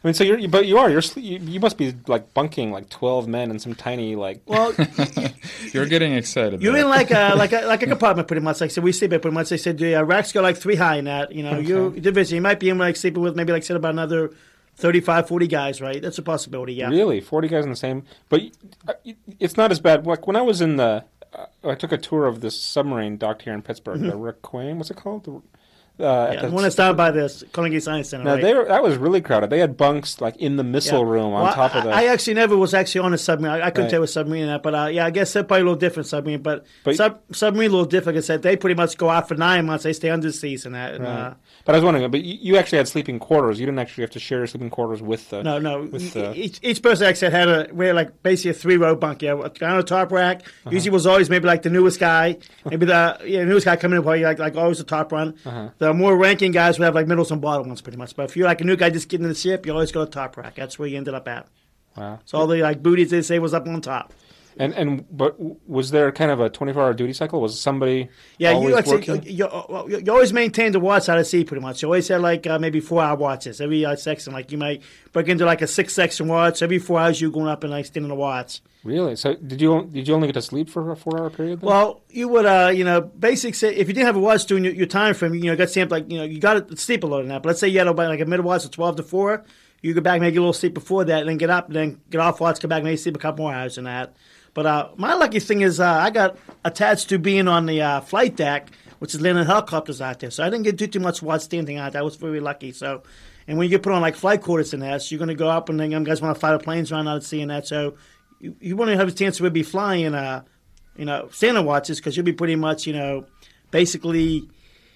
You must be like bunking like 12 men in some tiny like. Well, you're getting excited. You're in like a compartment pretty much. Like so, we sleep pretty much. They said the racks go like 3 high in that. You might be in like sleeping with maybe like said about another 35, 40 guys, right? That's a possibility. Yeah. Really, 40 guys in the same, but it's not as bad. Like when I was in I took a tour of this submarine docked here in Pittsburgh, the Requiem. What's it called? The one that's down by the Carnegie Science Center. No, right? that was really crowded. They had bunks like in the missile room on top of the. I actually never was actually on a submarine. I couldn't tell a submarine that, but I guess they're probably a little different submarine. But submarine a little different. Like I said, they pretty much go out for 9 months. They stay under the seas and that. Right. But I was wondering, but you actually had sleeping quarters. You didn't actually have to share your sleeping quarters with the. No. Each person actually had like basically a 3-row bunk. Yeah, a guy on the top rack. Usually was always maybe like the newest guy. Maybe the newest guy coming in probably like always the top run. The more ranking guys would have like middles and bottom ones pretty much. But if you're like a new guy just getting in the ship, you always go to top rack. That's where you ended up at. Wow. So all the like booties they say was up on top. But was there kind of a 24-hour duty cycle? Was somebody always working? You always maintained the watch out of sea pretty much. You always had like maybe 4-hour watches every section. Like you might break into like a 6-section watch. Every 4 hours you going up and like standing the watch. Really? So did you only get to sleep for a 4-hour period then? Well, you would basic say if you didn't have a watch doing your time frame, got stamped like you got to sleep a lot in that. But let's say you had like a middle watch of 12 to 4. You go back, maybe a little sleep before that, and then get up, and then get off watch, come back, maybe sleep a couple more hours in that. But my lucky thing is I got attached to being on the flight deck, which is landing helicopters out there. So I didn't get too much watch standing out. I was very lucky. So, and when you get put on like flight quarters in that, so you're going to go up and then you guys want to fly the planes around out at sea and that. So you want to have a chance to be flying, standing watches because you'll be pretty much, basically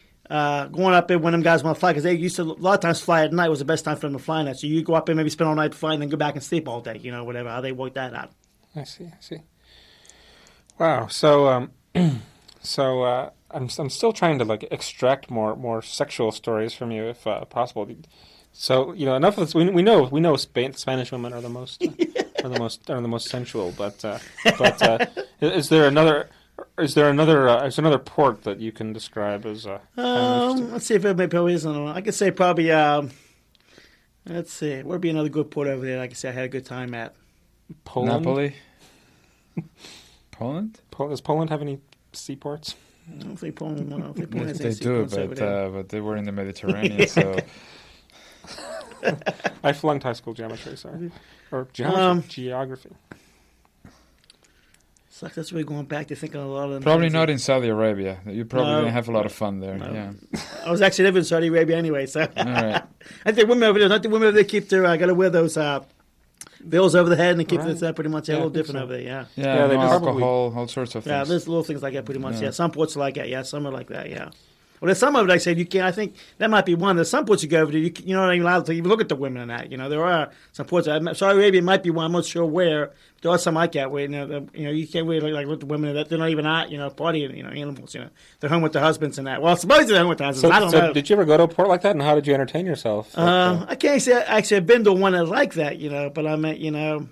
going up there when them guys want to fly because they used to a lot of times fly at night was the best time for them to fly in that. So you go up and maybe spend all night flying, then go back and sleep all day, whatever how they work that out. I see. Wow. So, I'm still trying to like extract more sexual stories from you if possible. So enough of this. We know Spanish women are the most are the most sensual. But is there another port that you can describe as? Let's see if it maybe isn't. I could say probably. Let's see. Where'd be another good port over there? Like I said, I had a good time at. Poland? Napoli? Poland? Does Poland have any seaports? I don't think Poland has they any do, seaports but they were in the Mediterranean, so... I flunked high school geometry, sorry. Or geography. Sucks, that's really going back to thinking a lot of them. Probably not in Saudi Arabia. You probably didn't have a lot of fun there. No. Yeah. I was actually living in Saudi Arabia anyway, so... All right. I think women over there, keep their... got to wear those... bills over the head and keep this pretty much a little different over there, Yeah, they alcohol, all sorts of things. Yeah, there's little things like that pretty much, Some ports are like that, some are like that, Well, there's some of it, like I said, you can't, I think that might be one. There's some ports you go over to, you're not even allowed to even look at the women in that, There are some ports, Saudi Arabia might be one, I'm not sure where. There are some like that where, you can't really like with the women that they're not even out, partying, animals, They're home with their husbands and that. Well, supposedly they're home with their husbands, I don't know. Did you ever go to a port like that, and how did you entertain yourself? I can't say, actually, I've been to one that's like that, but I meant,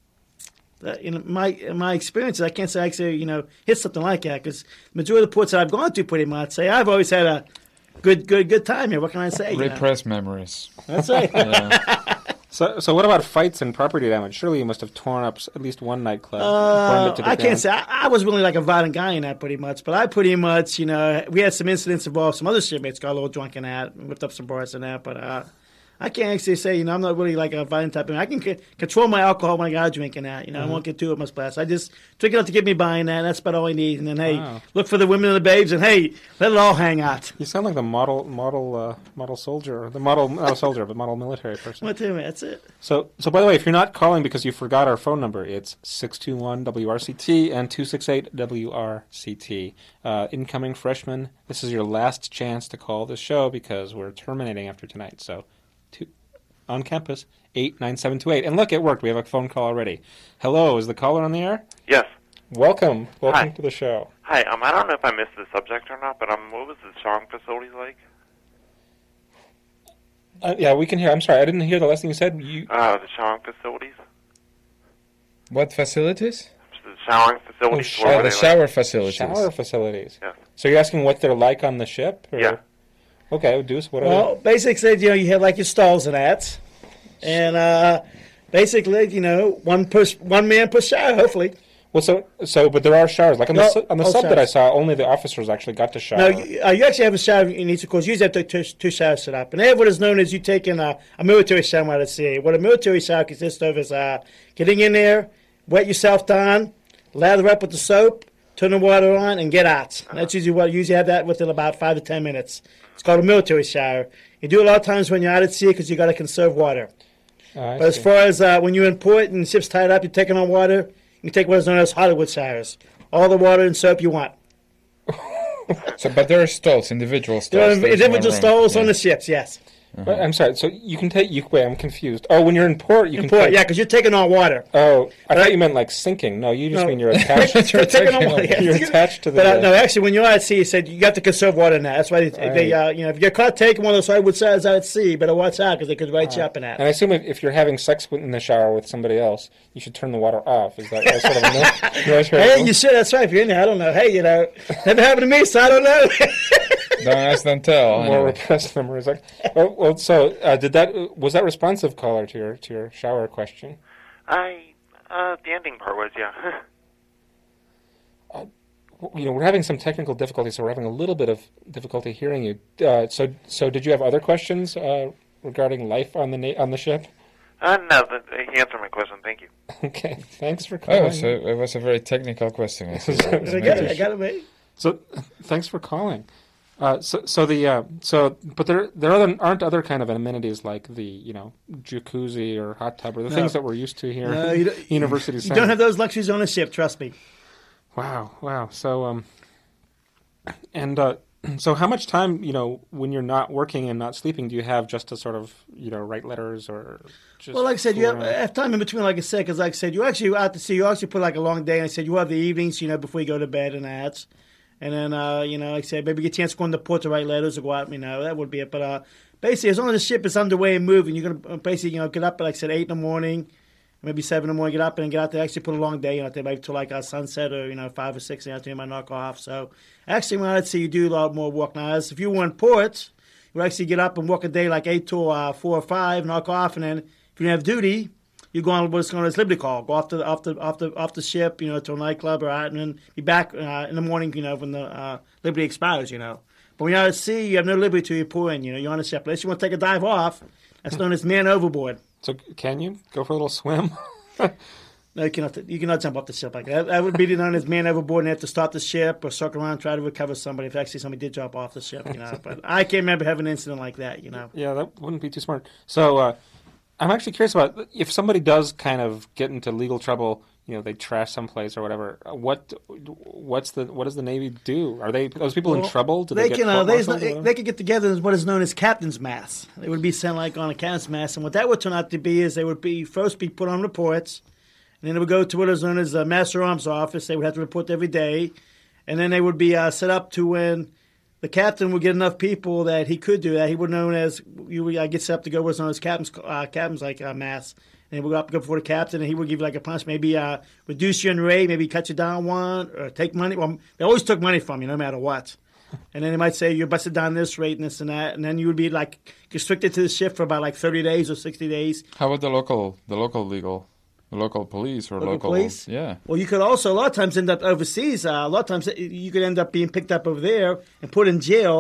my experiences, I can't say I actually, hit something like that because the majority of the ports that I've gone to pretty much say I've always had a good time here. What can I say? Repressed memories. That's right. So what about fights and property damage? Surely you must have torn up at least one nightclub. I can't say. I was really like a violent guy in that pretty much, but I pretty much, we had some incidents involved. Some other shipmates got a little drunk in that, whipped up some bars in that, but I can't actually say, I'm not really like a violent type of man. I can control my alcohol when I got drinking that. I won't get too much blast. I just drink enough to get me by in that, and that's about all I need. And then, hey, look for the women and the babes, and hey, let it all hang out. You sound like the model soldier, the model military person. Well, that's it. So by the way, if you're not calling because you forgot our phone number, it's 621-WRCT and 268-WRCT. Incoming freshmen, this is your last chance to call the show because we're terminating after tonight. So, on campus, 89728. And look, it worked. We have a phone call already. Hello, is the caller on the air? Yes. Welcome Hi. To the show. Hi. I don't know if I missed the subject or not, but what was the showering facilities like? Yeah, we can hear. I'm sorry, I didn't hear the last thing you said. The showering facilities. What facilities? The showering facilities. The shower facilities. Shower facilities. Yeah. So you're asking what they're like on the ship? Or? Yeah. Okay, Deuce, what are Well, basically, you have like your stalls and that. And basically, one man per shower, hopefully. Well, but there are showers. Like on the sub showers. that I saw, only the officers actually got to shower. No, you actually have a shower in each, of course. You usually have two showers set up. And they have what is known as you taking a military shower out at sea. What a military shower consists of is getting in there, wet yourself down, lather up with the soap, turn the water on, and get out. And that's usually usually have that within about 5 to 10 minutes. It's called a military shower. You do it a lot of times when you're out at sea because you got to conserve water. But as far as when you're in port and the ship's tied up, you're taking on water, you take what is known as Hollywood showers. All the water and soap you want. But there are stalls, individual stalls. There are individual stalls on the ships, yes. But I'm sorry. So you can take. Wait, I'm confused. Oh, when you're in port, you can. Yeah, because you're taking on water. Oh, I thought you meant like sinking. No, you just mean you're attached. You're taking on water. You're attached to the. But no, actually, when you're at sea, you said you got to conserve water in that. That's why they if you get caught taking one of those hardwood showers out at sea, you better watch out because they could write you up in that. And I assume if you're having sex in the shower with somebody else, you should turn the water off. Is that sort of a military? Hey, you should. That's right. If you're in there, I don't know. Hey, never happened to me, so I don't know. Don't ask, don't tell. More repressed memories. Well, so was that responsive, caller, to your shower question? The ending part was, yeah. We're having some technical difficulties, so we're having a little bit of difficulty hearing you. So did you have other questions regarding life on the ship? No, he answered my question. Thank you. Okay, thanks for calling. Oh, so it was a very technical question. I got it, mate. So, thanks for calling. But there aren't other kind of amenities like the jacuzzi or hot tub or the things that we're used to here. No, University Center. You don't have those luxuries on a ship. Trust me. Wow. So so how much time when you're not working and not sleeping do you have just to sort of write letters or? Just well, like I said, you have time in between. Like I said, because like I said, you actually out to sea. You actually put like a long day. And I said you have the evenings, before you go to bed and that. And then, like I said, maybe get a chance to go on the port to write letters or go out, that would be it. But basically, as long as the ship is underway and moving, you're going to basically, get up at, like I said, 8 in the morning, maybe 7 in the morning, get up and get out there, actually put a long day out there, maybe till like sunset or, 5 or 6 in the afternoon, might knock off. So actually, when I'd say you do a lot more work now, if you were in port, you would actually get up and work a day like 8 to 4 or 5, knock off, and then if you don't have duty, you go on what's known as Liberty Call. Go off the ship, to a nightclub or out, and then be back in the morning, when the Liberty expires, But when you're out at sea, you have no liberty till you pull in, You're on a ship. Unless you want to take a dive off, that's known as man overboard. So can you go for a little swim? No, you cannot jump off the ship like that. That would be known as man overboard, and they have to stop the ship or circle around, try to recover somebody if actually somebody did jump off the ship, But I can't remember having an incident like that, Yeah, that wouldn't be too smart. So I'm actually curious about if somebody does kind of get into legal trouble, they trash someplace or whatever. What does the Navy do? Are those people in trouble? Do they could get together in what is known as captain's mass. They would be sent like on a captain's mass, and what that would turn out to be is they would be first be put on reports, and then they would go to what is known as the Master Arms Office. They would have to report every day, and then they would be set up to when the captain would get enough people that he could do that. He would known as get set up to go what's known as captain's mass. And he would go before the captain, and he would give you like a punch, maybe reduce your rate, maybe cut you down one, or take money. Well, they always took money from you, no matter what. And then they might say you're busted down this rate and this and that, and then you would be like restricted to the ship for about like 30 days or 60 days. How about the local police or local police? Yeah. Well, you could also a lot of times end up overseas. A lot of times you could end up being picked up over there and put in jail.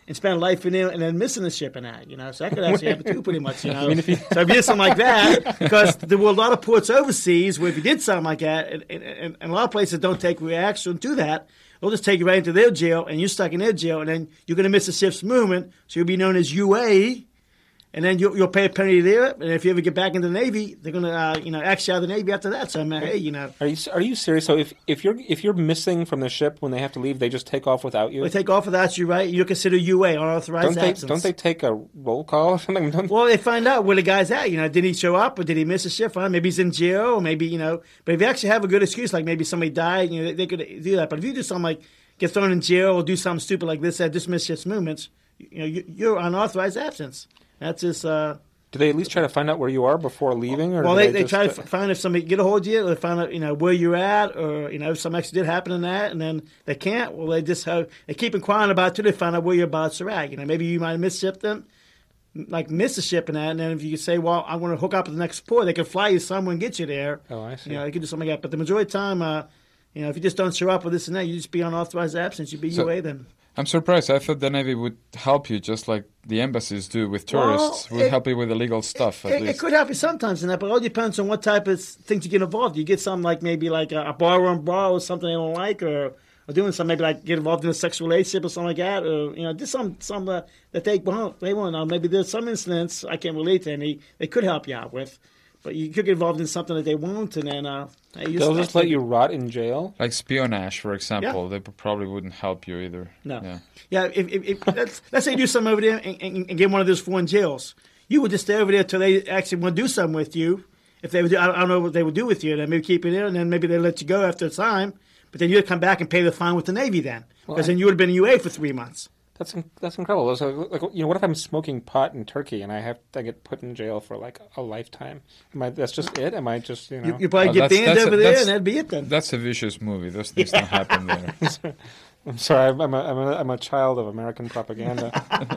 and spend a life in there and then missing the ship and that, So that could actually happen too, pretty much, So if you did something like that, because there were a lot of ports overseas where if you did something like that, and a lot of places don't take reaction to that, they'll just take you right into their jail, and you're stuck in their jail, and then you're going to miss the ship's movement, so you'll be known as UA. And then you'll pay a penalty there, and if you ever get back into the Navy, they're going to axe you out of the Navy after that. So I mean, hey, Are you serious? So if you're missing from the ship when they have to leave, they just take off without you? They take off without you, right? You're considered UA, unauthorized absence. Don't they take a roll call or something? Well, they find out where the guy's at. Did he show up or did he miss a shift? Maybe he's in jail, or maybe But if you actually have a good excuse, like maybe somebody died, they could do that. But if you do something like get thrown in jail or do something stupid like this that just miss shift movements, you're unauthorized absence. That's just. Do they at least try to find out where you are before leaving? Or well, they try to find if somebody get a hold of you, or they find out where you're at, or if something actually did happen in that, and then they can't. Well, they just they keep inquiring about it till they find out where your bots are at. Maybe you might have misshipped them, like miss a ship in that, and then if you say, well, I want to hook up with the next port, they can fly you somewhere and get you there. Oh, I see. They can do something like that. But the majority of the time, if you just don't show up with this and that, you just be unauthorized absence. You be UA then. I'm surprised. I thought the Navy would help you just like the embassies do with tourists. Would help you with illegal stuff, at least. It could help you sometimes in that, but it all depends on what type of things you get involved. You get something like maybe like a bar on bar or something they don't like, or doing something maybe like get involved in a sexual relationship or something like that, or just some that they won't. Maybe there's some incidents I can't relate to any they could help you out with. But you could get involved in something that they won't, and then they'll just let you rot in jail. Like espionage, for example, they probably wouldn't help you either. No. Yeah. If let's say you do something over there and get one of those foreign jails, you would just stay over there till they actually want to do something with you. If they would, I don't know what they would do with you. Then maybe keep you there, and then maybe they let you go after a time. But then you'd come back and pay the fine with the Navy then, because then you would have been in UA for 3 months. That's incredible. So, what if I'm smoking pot in Turkey and I get put in jail for like a lifetime? That's just it? Am I just You probably get banned over there, and that'd be it then. That's a vicious movie. Those things don't happen there. I'm sorry. I'm a child of American propaganda.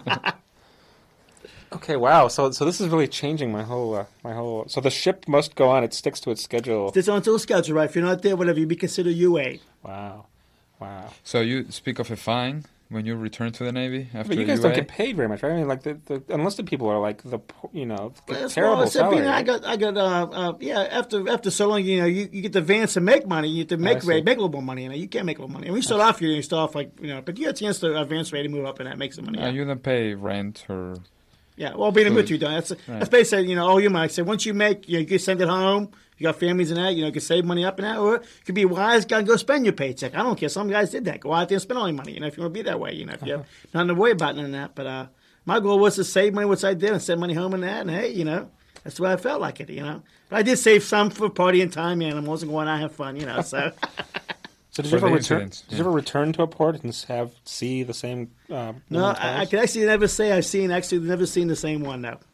Okay. Wow. So this is really changing my whole. So the ship must go on. It sticks to its schedule. It's on its schedule, right? If you're not there, whatever, you'd be considered UA. Wow. So you speak of a fine when you return to the Navy after but you guys don't get paid very much, right? I mean, like the enlisted people are like terrible salary. I got after so long, you get to advance and make money. You get to make a little more money. You can't make a little money. And we start off, you start off but you get a chance to advance rate and move up, and that makes some money. You don't pay rent or. Yeah, well, being a military, don't. That's basically, all your money. So once you make, you can send it home. You got families and that, you can save money up and that. Or you could be a wise guy and go spend your paycheck. I don't care. Some guys did that. Go out there and spend all your money, if you want to be that way, if you have nothing to worry about none of that. But my goal was to save money, which I did, and send money home and that. And hey, that's the way I felt like it, But I did save some for partying time, and I wasn't going out and have fun, so. So did you ever return to a port and see the same? No, I can actually never say I've never seen the same one though.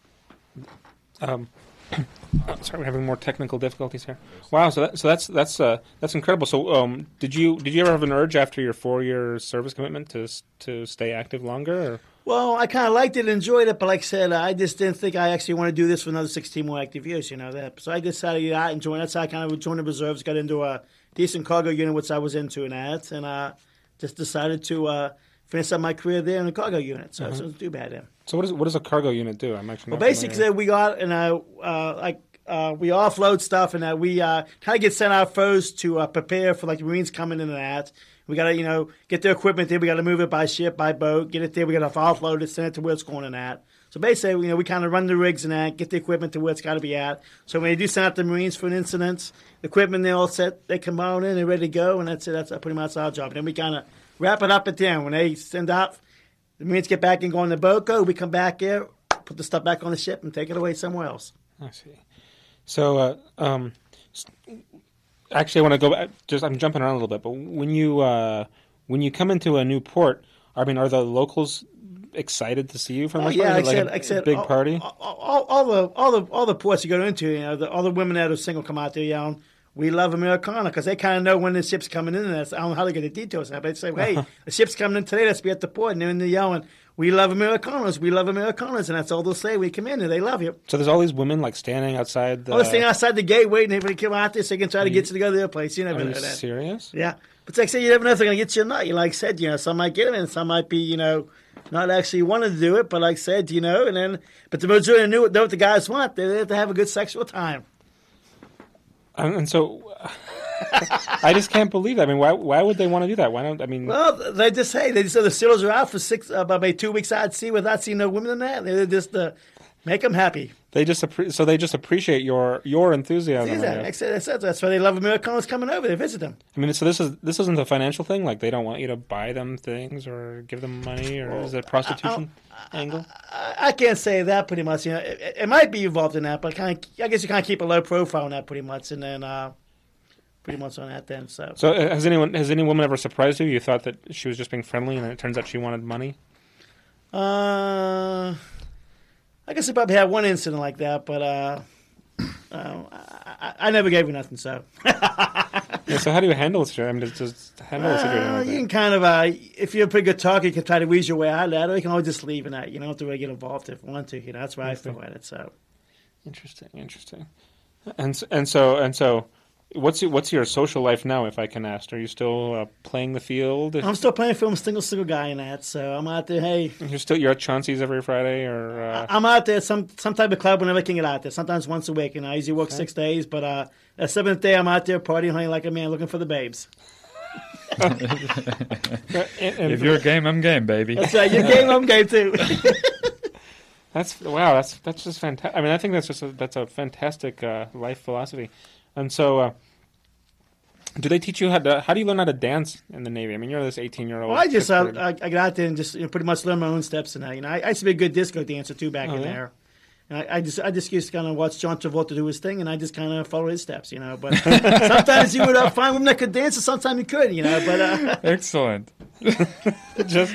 Sorry, we're having more technical difficulties here. Wow, so that's incredible. So did you ever have an urge after your 4-year service commitment to stay active longer? Or? Well, I kind of liked it, and enjoyed it, but like I said, I just didn't think I actually want to do this for another 16 more active years. That. So I decided I enjoyed it. That's how I kind of joined the reserves, got into a decent cargo unit, which I was into in that, and just decided to finish up my career there in the cargo unit. So it wasn't too bad then. So what does a cargo unit do? I'm actually basically we got we offload stuff, and we kind of get sent out first to prepare for like the Marines coming in and that. We got to get their equipment there. We got to move it by ship, by boat, get it there. We got to offload it, send it to where it's going and that. So basically, we kind of run the rigs and that, get the equipment to where it's got to be at. So when they do send out the Marines for an incident, the equipment they're all set, they come on in, they're ready to go, and that's it. That's pretty much our job. And then we kind of wrap it up at the end. When they send out, the Marines get back and go on the boat, we come back here, put the stuff back on the ship, and take it away somewhere else. I see. So, actually, I want to go back. I'm jumping around a little bit, but when you come into a new port, are the locals excited to see you from the like I said, big party? All the ports you go into, all the women that are single come out there yelling, "We love Americana," because they kind of know when the ship's coming in. I don't know how they get the details out, but they say, "Hey, the ship's coming in today. Let's be at the port," and they're yelling, "We love Americanas, we love Americanas," and that's all they'll say when you come in, and they love you. So there's all these women standing outside the... they're standing outside the gate waiting for everybody to come out there so they can try to get you to go to their place. You never know that. Are you serious? Yeah. But like I say, you never know if they're going to get you or not. Like I said, some might get them, and some might be, not actually wanting to do it, but like I said, but the majority know what the guys want. They have to have a good sexual time. And so, I just can't believe that. I mean, why would they want to do that? Why don't I mean? Well, they just say the sailors are out for maybe 2 weeks out at sea without seeing no women in that. They just make them happy. They just appreciate your enthusiasm. That's why they love Americans coming over. They visit them. I mean, so this isn't a financial thing. Like they don't want you to buy them things or give them money, or is it a prostitution angle? I can't say that pretty much. It might be involved in that, but I guess you kind of keep a low profile on that pretty much, and then pretty much on that then. So has any woman ever surprised you? You thought that she was just being friendly, and then it turns out she wanted money. I guess I probably had one incident like that, but I never gave her nothing. So. Yeah, so how do you handle a situation? I mean, just handle a situation like that. You can kind of, if you're a pretty good talker, you can try to weasel your way out of that, or you can always just leave in that. You don't have to really get involved if you want to. That's why I feel at it. So. Interesting. And so. What's your social life now, if I can ask? Are you still playing the field? I'm still playing film, single guy in that. So I'm out there. Hey, you're at Chauncey's every Friday, or I'm out there some type of club whenever I can get out there. Sometimes once a week, I usually work 6 days. But the seventh day, I'm out there partying, honey, like a man, looking for the babes. If you're game, I'm game, baby. That's right. You're game, I'm game too. That's just fantastic. I mean, I think that's a fantastic life philosophy. And so, do they teach you how do you learn how to dance in the Navy? I mean, you're this 18-year-old. Well, I got out there and just pretty much learn my own steps in that. I used to be a good disco dancer too back in there. And I just used to kind of watch John Travolta do his thing, and I just kind of follow his steps, But sometimes you would find women that could dance, and sometimes you could, But excellent. Just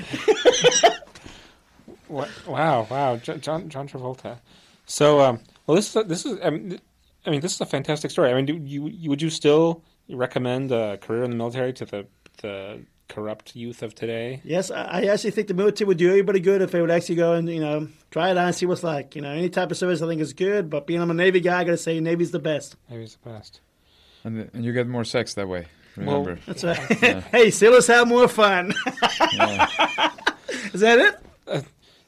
wow, John Travolta. So, well, this is. I mean, this is a fantastic story. I mean, would you still recommend a career in the military to the corrupt youth of today? Yes, I actually think the military would do everybody good if they would actually go and try it out and see what's like. Any type of service I think is good, but being I'm a Navy guy, I got to say Navy's the best. Navy's the best, and you get more sex that way. Remember, that's right. Yeah. Hey, sailors have more fun. Is that it?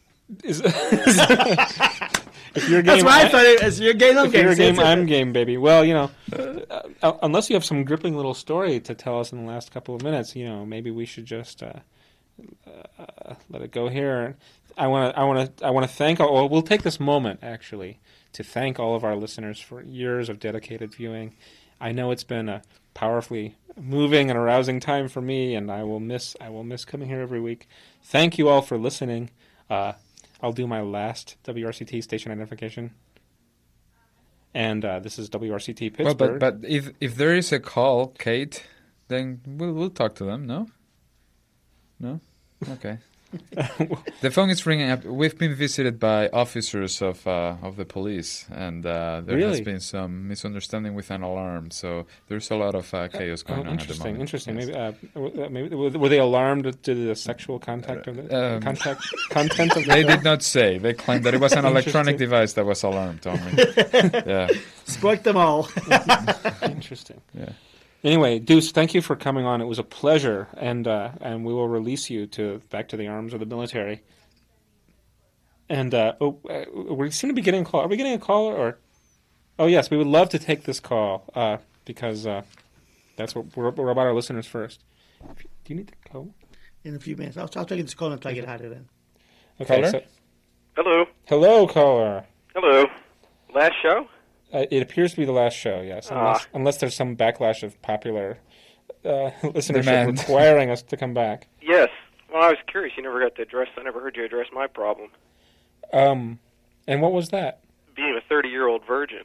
If you're game, that's why I thought it was your game. If you're game, I'm game, baby. Well, unless you have some gripping little story to tell us in the last couple of minutes, maybe we should just let it go here. I want to thank. We'll take this moment actually to thank all of our listeners for years of dedicated viewing. I know it's been a powerfully moving and arousing time for me, and I will miss coming here every week. Thank you all for listening. I'll do my last WRCT station identification. And this is WRCT Pittsburgh. Well, but if there is a call, Kate, then we'll talk to them, no? No? Okay. The phone is ringing up. We've been visited by officers of the police, and there has been some misunderstanding with an alarm. So there's a lot of chaos going on at the moment. Interesting. Yes. Maybe were they alarmed to the sexual content of the? They did not say. They claimed that it was an electronic device that was alarmed only. Yeah. Spoke them all. Interesting. Yeah. Anyway, Deuce, thank you for coming on. It was a pleasure, and we will release you back to the arms of the military. And we seem to be getting a call. Are we getting a call? Or? Oh, yes, we would love to take this call because that's what we're about our listeners first. Do you need to go? In a few minutes. I'll take this call and try to get out of then. Okay. Caller? So, hello. Hello, caller. Hello. Last show? It appears to be the last show, yes. Unless there's some backlash of popular listenership requiring us to come back. Yes. Well, I was curious. You never got to address. I never heard you address my problem. And what was that? Being a 30-year-old virgin.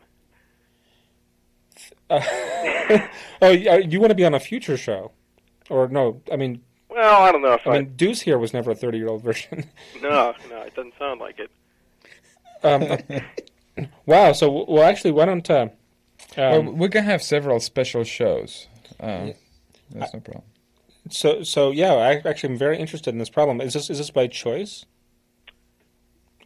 Oh, you want to be on a future show? Or no, I mean... Well, I don't know if I mean, Deuce here was never a 30-year-old virgin. No, it doesn't sound like it. Wow, so, well, actually, why don't... well, we can have several special shows. That's no problem. So yeah, I actually am very interested in this problem. Is this by choice?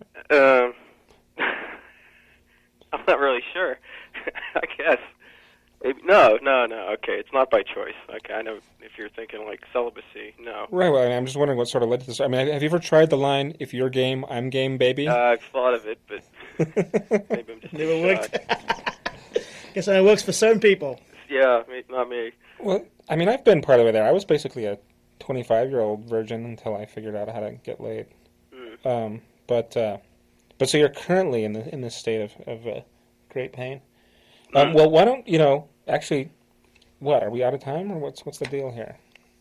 I'm not really sure. I guess. Maybe, no. Okay, it's not by choice. Okay, I know if you're thinking like celibacy. No. Right. Well, I'm just wondering what sort of led to this. I mean, have you ever tried the line "If you're game, I'm game, baby"? I've thought of it, but maybe I'm just Never too worked. shy. Guess it works for certain people. Yeah, not me. Well, I mean, I've been part of it there. I was basically a 25-year-old virgin until I figured out how to get laid. But so you're currently in this state of great pain. Well, why don't actually? What, are we out of time, or what's the deal here?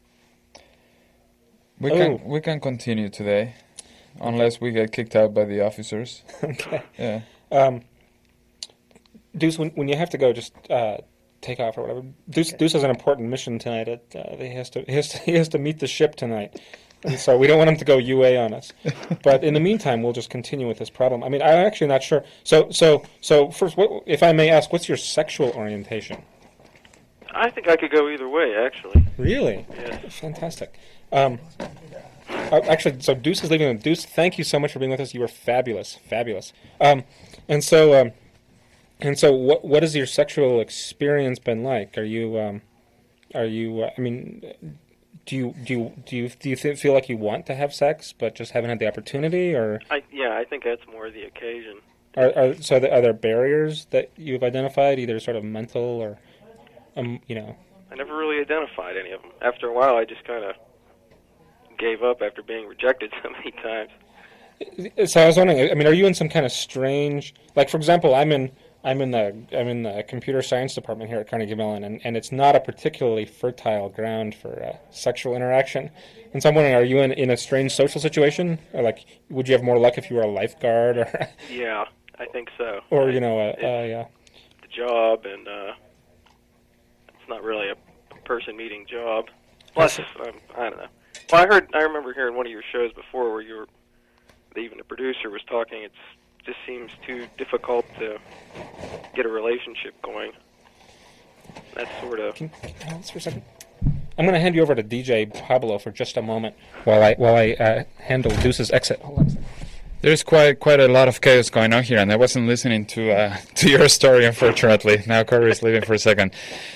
We can continue today, unless we get kicked out by the officers. Okay. Yeah. Deuce, when you have to go, just take off or whatever. Deuce has an important mission tonight. He has to meet the ship tonight, and so we don't want him to go UA on us. But in the meantime, we'll just continue with this problem. I mean, I'm actually not sure. So first, if I may ask, what's your sexual orientation? I think I could go either way, actually. Really? Yes. Fantastic. Actually, so Deuce is leaving. Deuce, thank you so much for being with us. You were fabulous. And so what has your sexual experience been like? Are you I mean, do you feel like you want to have sex but just haven't had the opportunity, or? I think that's more the occasion. Are there barriers that you've identified, either sort of mental or, I never really identified any of them. After a while, I just kind of gave up after being rejected so many times. So I was wondering, I mean, are you in some kind of strange, like, for example, I'm in the computer science department here at Carnegie Mellon, and it's not a particularly fertile ground for sexual interaction. And so I'm wondering, are you in a strange social situation, or like, would you have more luck if you were a lifeguard, or? Yeah, I think so. Or the job, and it's not really a person meeting job. Plus, I don't know. Well, I remember hearing one of your shows before where even the producer was talking. It just seems too difficult to get a relationship going. That's sort of. Can you hold this for a second? I'm going to hand you over to DJ Pablo for just a moment while I handle Deuce's exit. Hold on. There's quite a lot of chaos going on here, and I wasn't listening to your story, unfortunately. Now Corey is leaving for a second.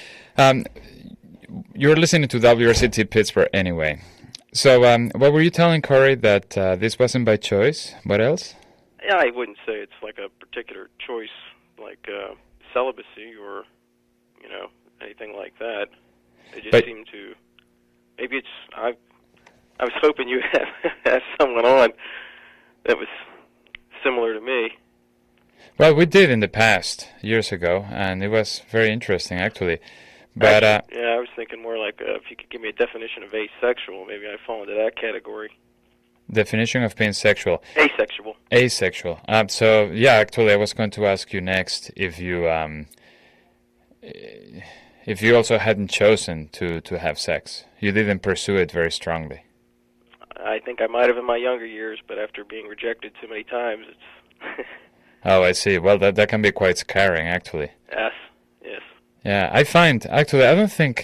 You're listening to WRCT Pittsburgh anyway. So what were you telling Corey, that this wasn't by choice? What else? Yeah, I wouldn't say it's like a particular choice, like celibacy or, anything like that. It just seemed to. Maybe it's. I was hoping you have someone on that was similar to me. Well, we did in the past, years ago, and it was very interesting, actually. But actually, I was thinking more like if you could give me a definition of asexual, maybe I fall into that category. Definition of being sexual. Asexual. Asexual. So yeah, actually, I was going to ask you next if you also hadn't chosen to have sex. You didn't pursue it very strongly. I think I might have in my younger years, but after being rejected too many times, it's. Oh, I see. Well, that can be quite scarring, actually. Yes. Yeah, I find, actually, I don't think,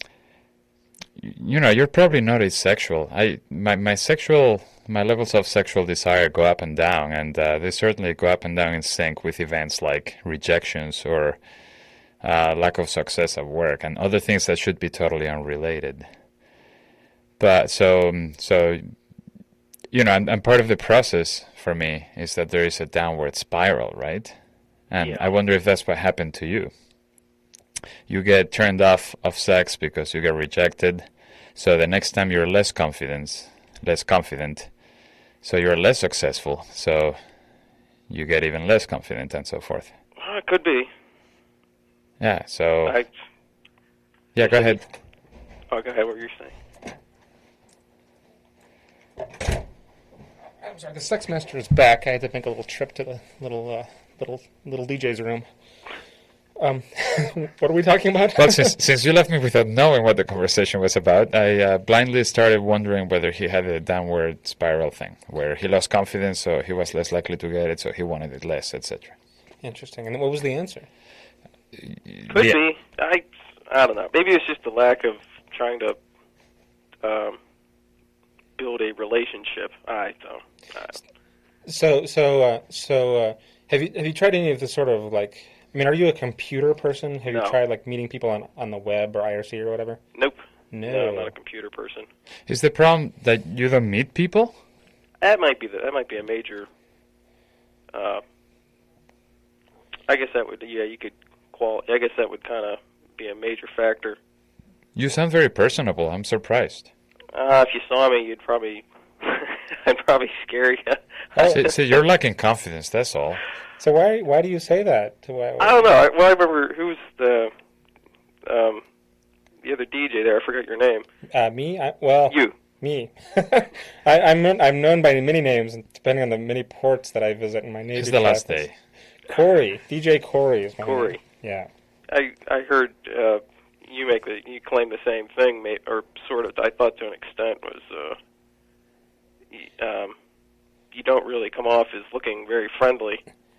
you're probably not asexual. My levels of sexual desire go up and down, and they certainly go up and down in sync with events like rejections or lack of success at work and other things that should be totally unrelated. But so and part of the process for me is that there is a downward spiral, right? And yeah. I wonder if that's what happened to you. You get turned off of sex because you get rejected. So the next time you're less confident. So you're less successful. So you get even less confident and so forth. It could be. Yeah, so... Yeah, go ahead. Oh, go ahead. What were you saying? I'm sorry, the sex master is back. I had to make a little trip to the little DJ's room. What are we talking about? Well, since you left me without knowing what the conversation was about, I blindly started wondering whether he had a downward spiral thing, where he lost confidence, so he was less likely to get it, so he wanted it less, etc. Interesting. And what was the answer? Could be. I don't know. Maybe it's just the lack of trying to build a relationship. I don't. So have you tried any of the sort of like I mean, are you a computer person? Have No. you tried like meeting people on the web or IRC or whatever? Nope. No. I'm not a computer person. Is the problem that you don't meet people? That might be a major. I guess that would. Yeah, you could. I guess that would kind of be a major factor. You sound very personable. I'm surprised. If you saw me, you'd probably. I'd probably scare you. See, you're lacking confidence. That's all. So why do you say that? I don't know. I remember who's the other DJ there. I forgot your name. Me? You. Me. I'm known by many names, depending on the many ports that I visit in my Navy. It's the last travels. day. Corey. DJ Corey is my Corey. name. Yeah. I heard you claim the same thing, mate, or sort of. I thought to an extent was you don't really come off as looking very friendly.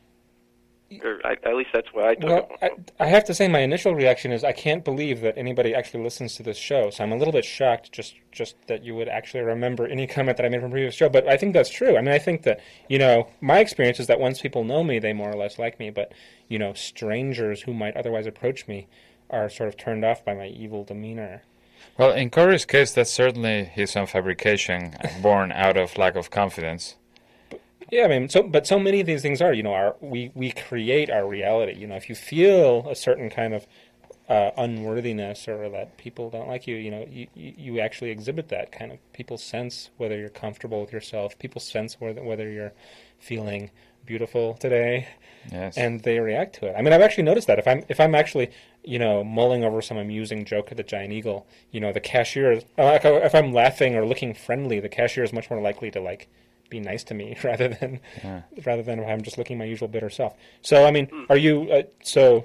Or at least that's what I took. Well, I have to say my initial reaction is I can't believe that anybody actually listens to this show. So I'm a little bit shocked just that you would actually remember any comment that I made from a previous show. But I think that's true. I mean, I think that, my experience is that once people know me, they more or less like me. But, strangers who might otherwise approach me are sort of turned off by my evil demeanor. Well, in Corey's case, that's certainly his own fabrication, born out of lack of confidence. Yeah, I mean, so many of these things are, we create our reality. If you feel a certain kind of unworthiness or that people don't like you, you actually exhibit that kind of. People sense whether you're comfortable with yourself. People sense whether you're feeling beautiful today, Yes. and they react to it. I mean, I've actually noticed that if I'm actually, mulling over some amusing joke at the Giant Eagle, the cashier, if I'm laughing or looking friendly, the cashier is much more likely to be nice to me rather than if I'm just looking my usual bitter self. So I mean, are you so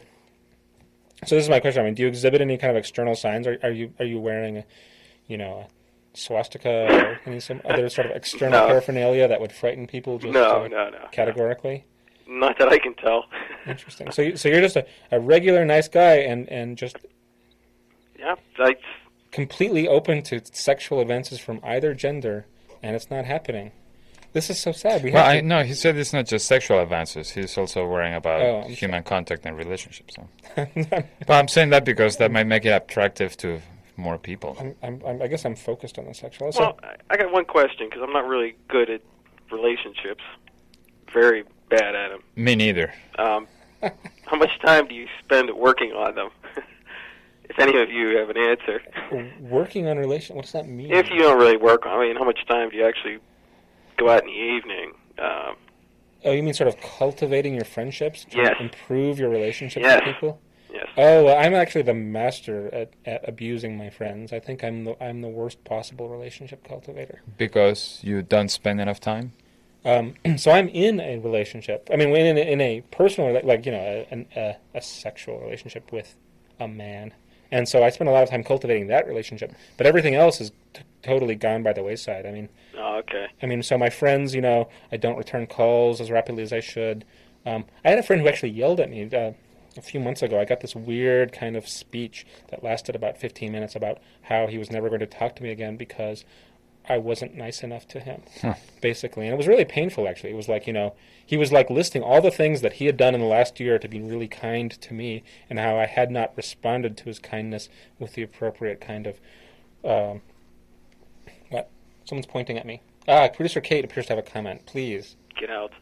this is my question. I mean, do you exhibit any kind of external signs? Are you wearing a swastika or some other sort of external paraphernalia that would frighten people? Just No. Categorically. Not that I can tell. Interesting. So you're just a regular nice guy and just Yeah, completely open to sexual advances from either gender, and it's not happening. This is so sad. No, he said it's not just sexual advances. He's also worrying about human contact and relationships. So. But I'm saying that because that might make it attractive to more people. I guess I'm focused on the sexual. Well, I got one question because I'm not really good at relationships. Very bad at them. Me neither. How much time do you spend working on them? If any of you have an answer. Working on relation? What does that mean? If you don't really work on, how much time do you actually go out in the evening? You mean sort of cultivating your friendships to Yes. improve your relationships Yes. with people? Yes. Oh, well, I'm actually the master at abusing my friends. I think I'm the worst possible relationship cultivator. Because you don't spend enough time? So I'm in a relationship. I mean, in a personal, a sexual relationship with a man. And so I spend a lot of time cultivating that relationship. But everything else is totally gone by the wayside. I mean, okay. So my friends, I don't return calls as rapidly as I should. I had a friend who actually yelled at me a few months ago. I got this weird kind of speech that lasted about 15 minutes about how he was never going to talk to me again because I wasn't nice enough to him, basically. And it was really painful, actually. It was like, he was like listing all the things that he had done in the last year to be really kind to me and how I had not responded to his kindness with the appropriate kind of, what? Someone's pointing at me. Producer Kate appears to have a comment. Please. Get out.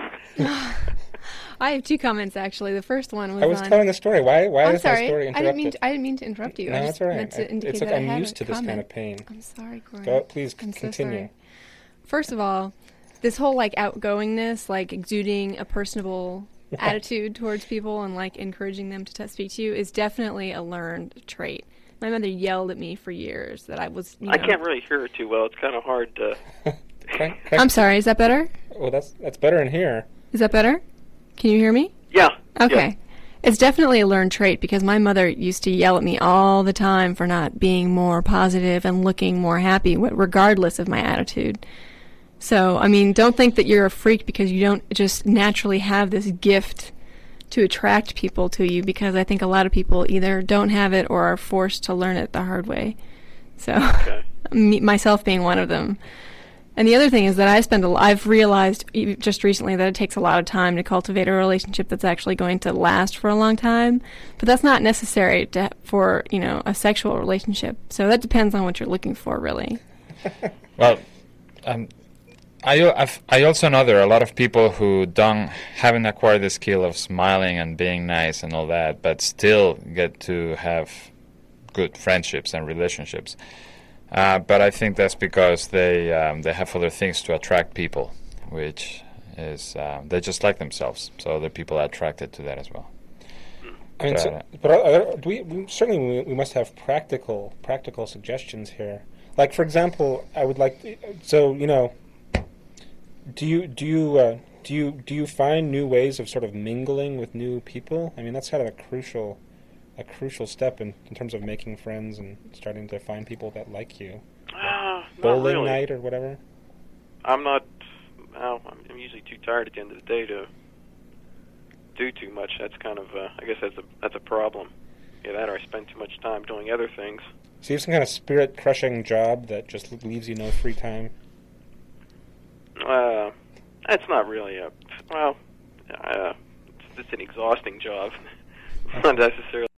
I have two comments, actually. The first one was I was telling a story. Why I'm is sorry. my story interrupted? I didn't mean to interrupt you. No, I that's just all right. meant to indicate It's that like I I'm had used a to this kind comment. of pain. I'm sorry, Corey. Please I'm so continue. sorry. First of all, this whole outgoingness, exuding a personable attitude towards people and encouraging them to speak to you is definitely a learned trait. My mother yelled at me for years that I was. I can't really hear her too well. It's kind of hard to. I'm sorry. Is that better? Well, that's better in here. Is that better? Can you hear me? Yeah. Okay. Yeah. It's definitely a learned trait because my mother used to yell at me all the time for not being more positive and looking more happy, regardless of my attitude. So, don't think that you're a freak because you don't just naturally have this gift to attract people to you, because I think a lot of people either don't have it or are forced to learn it the hard way. So, Okay. myself being one of them. And the other thing is that I've realized just recently that it takes a lot of time to cultivate a relationship that's actually going to last for a long time. But that's not necessary for a sexual relationship. So that depends on what you're looking for, really. Well, I also know there are a lot of people who haven't acquired the skill of smiling and being nice and all that, but still get to have good friendships and relationships. But I think that's because they have other things to attract people, which is they just like themselves. So other people are attracted to that as well. I mean, certainly we must have practical suggestions here. Like, for example, I would like do you find new ways of sort of mingling with new people? I mean, that's kind of a crucial step in terms of making friends and starting to find people that like you. Bowling really. night or whatever? I'm not. I'm usually too tired at the end of the day to do too much. That's kind of. I guess that's a problem. Yeah, that or I spend too much time doing other things. So you have some kind of spirit-crushing job that just leaves you no free time? That's not really it's an exhausting job. Not necessarily.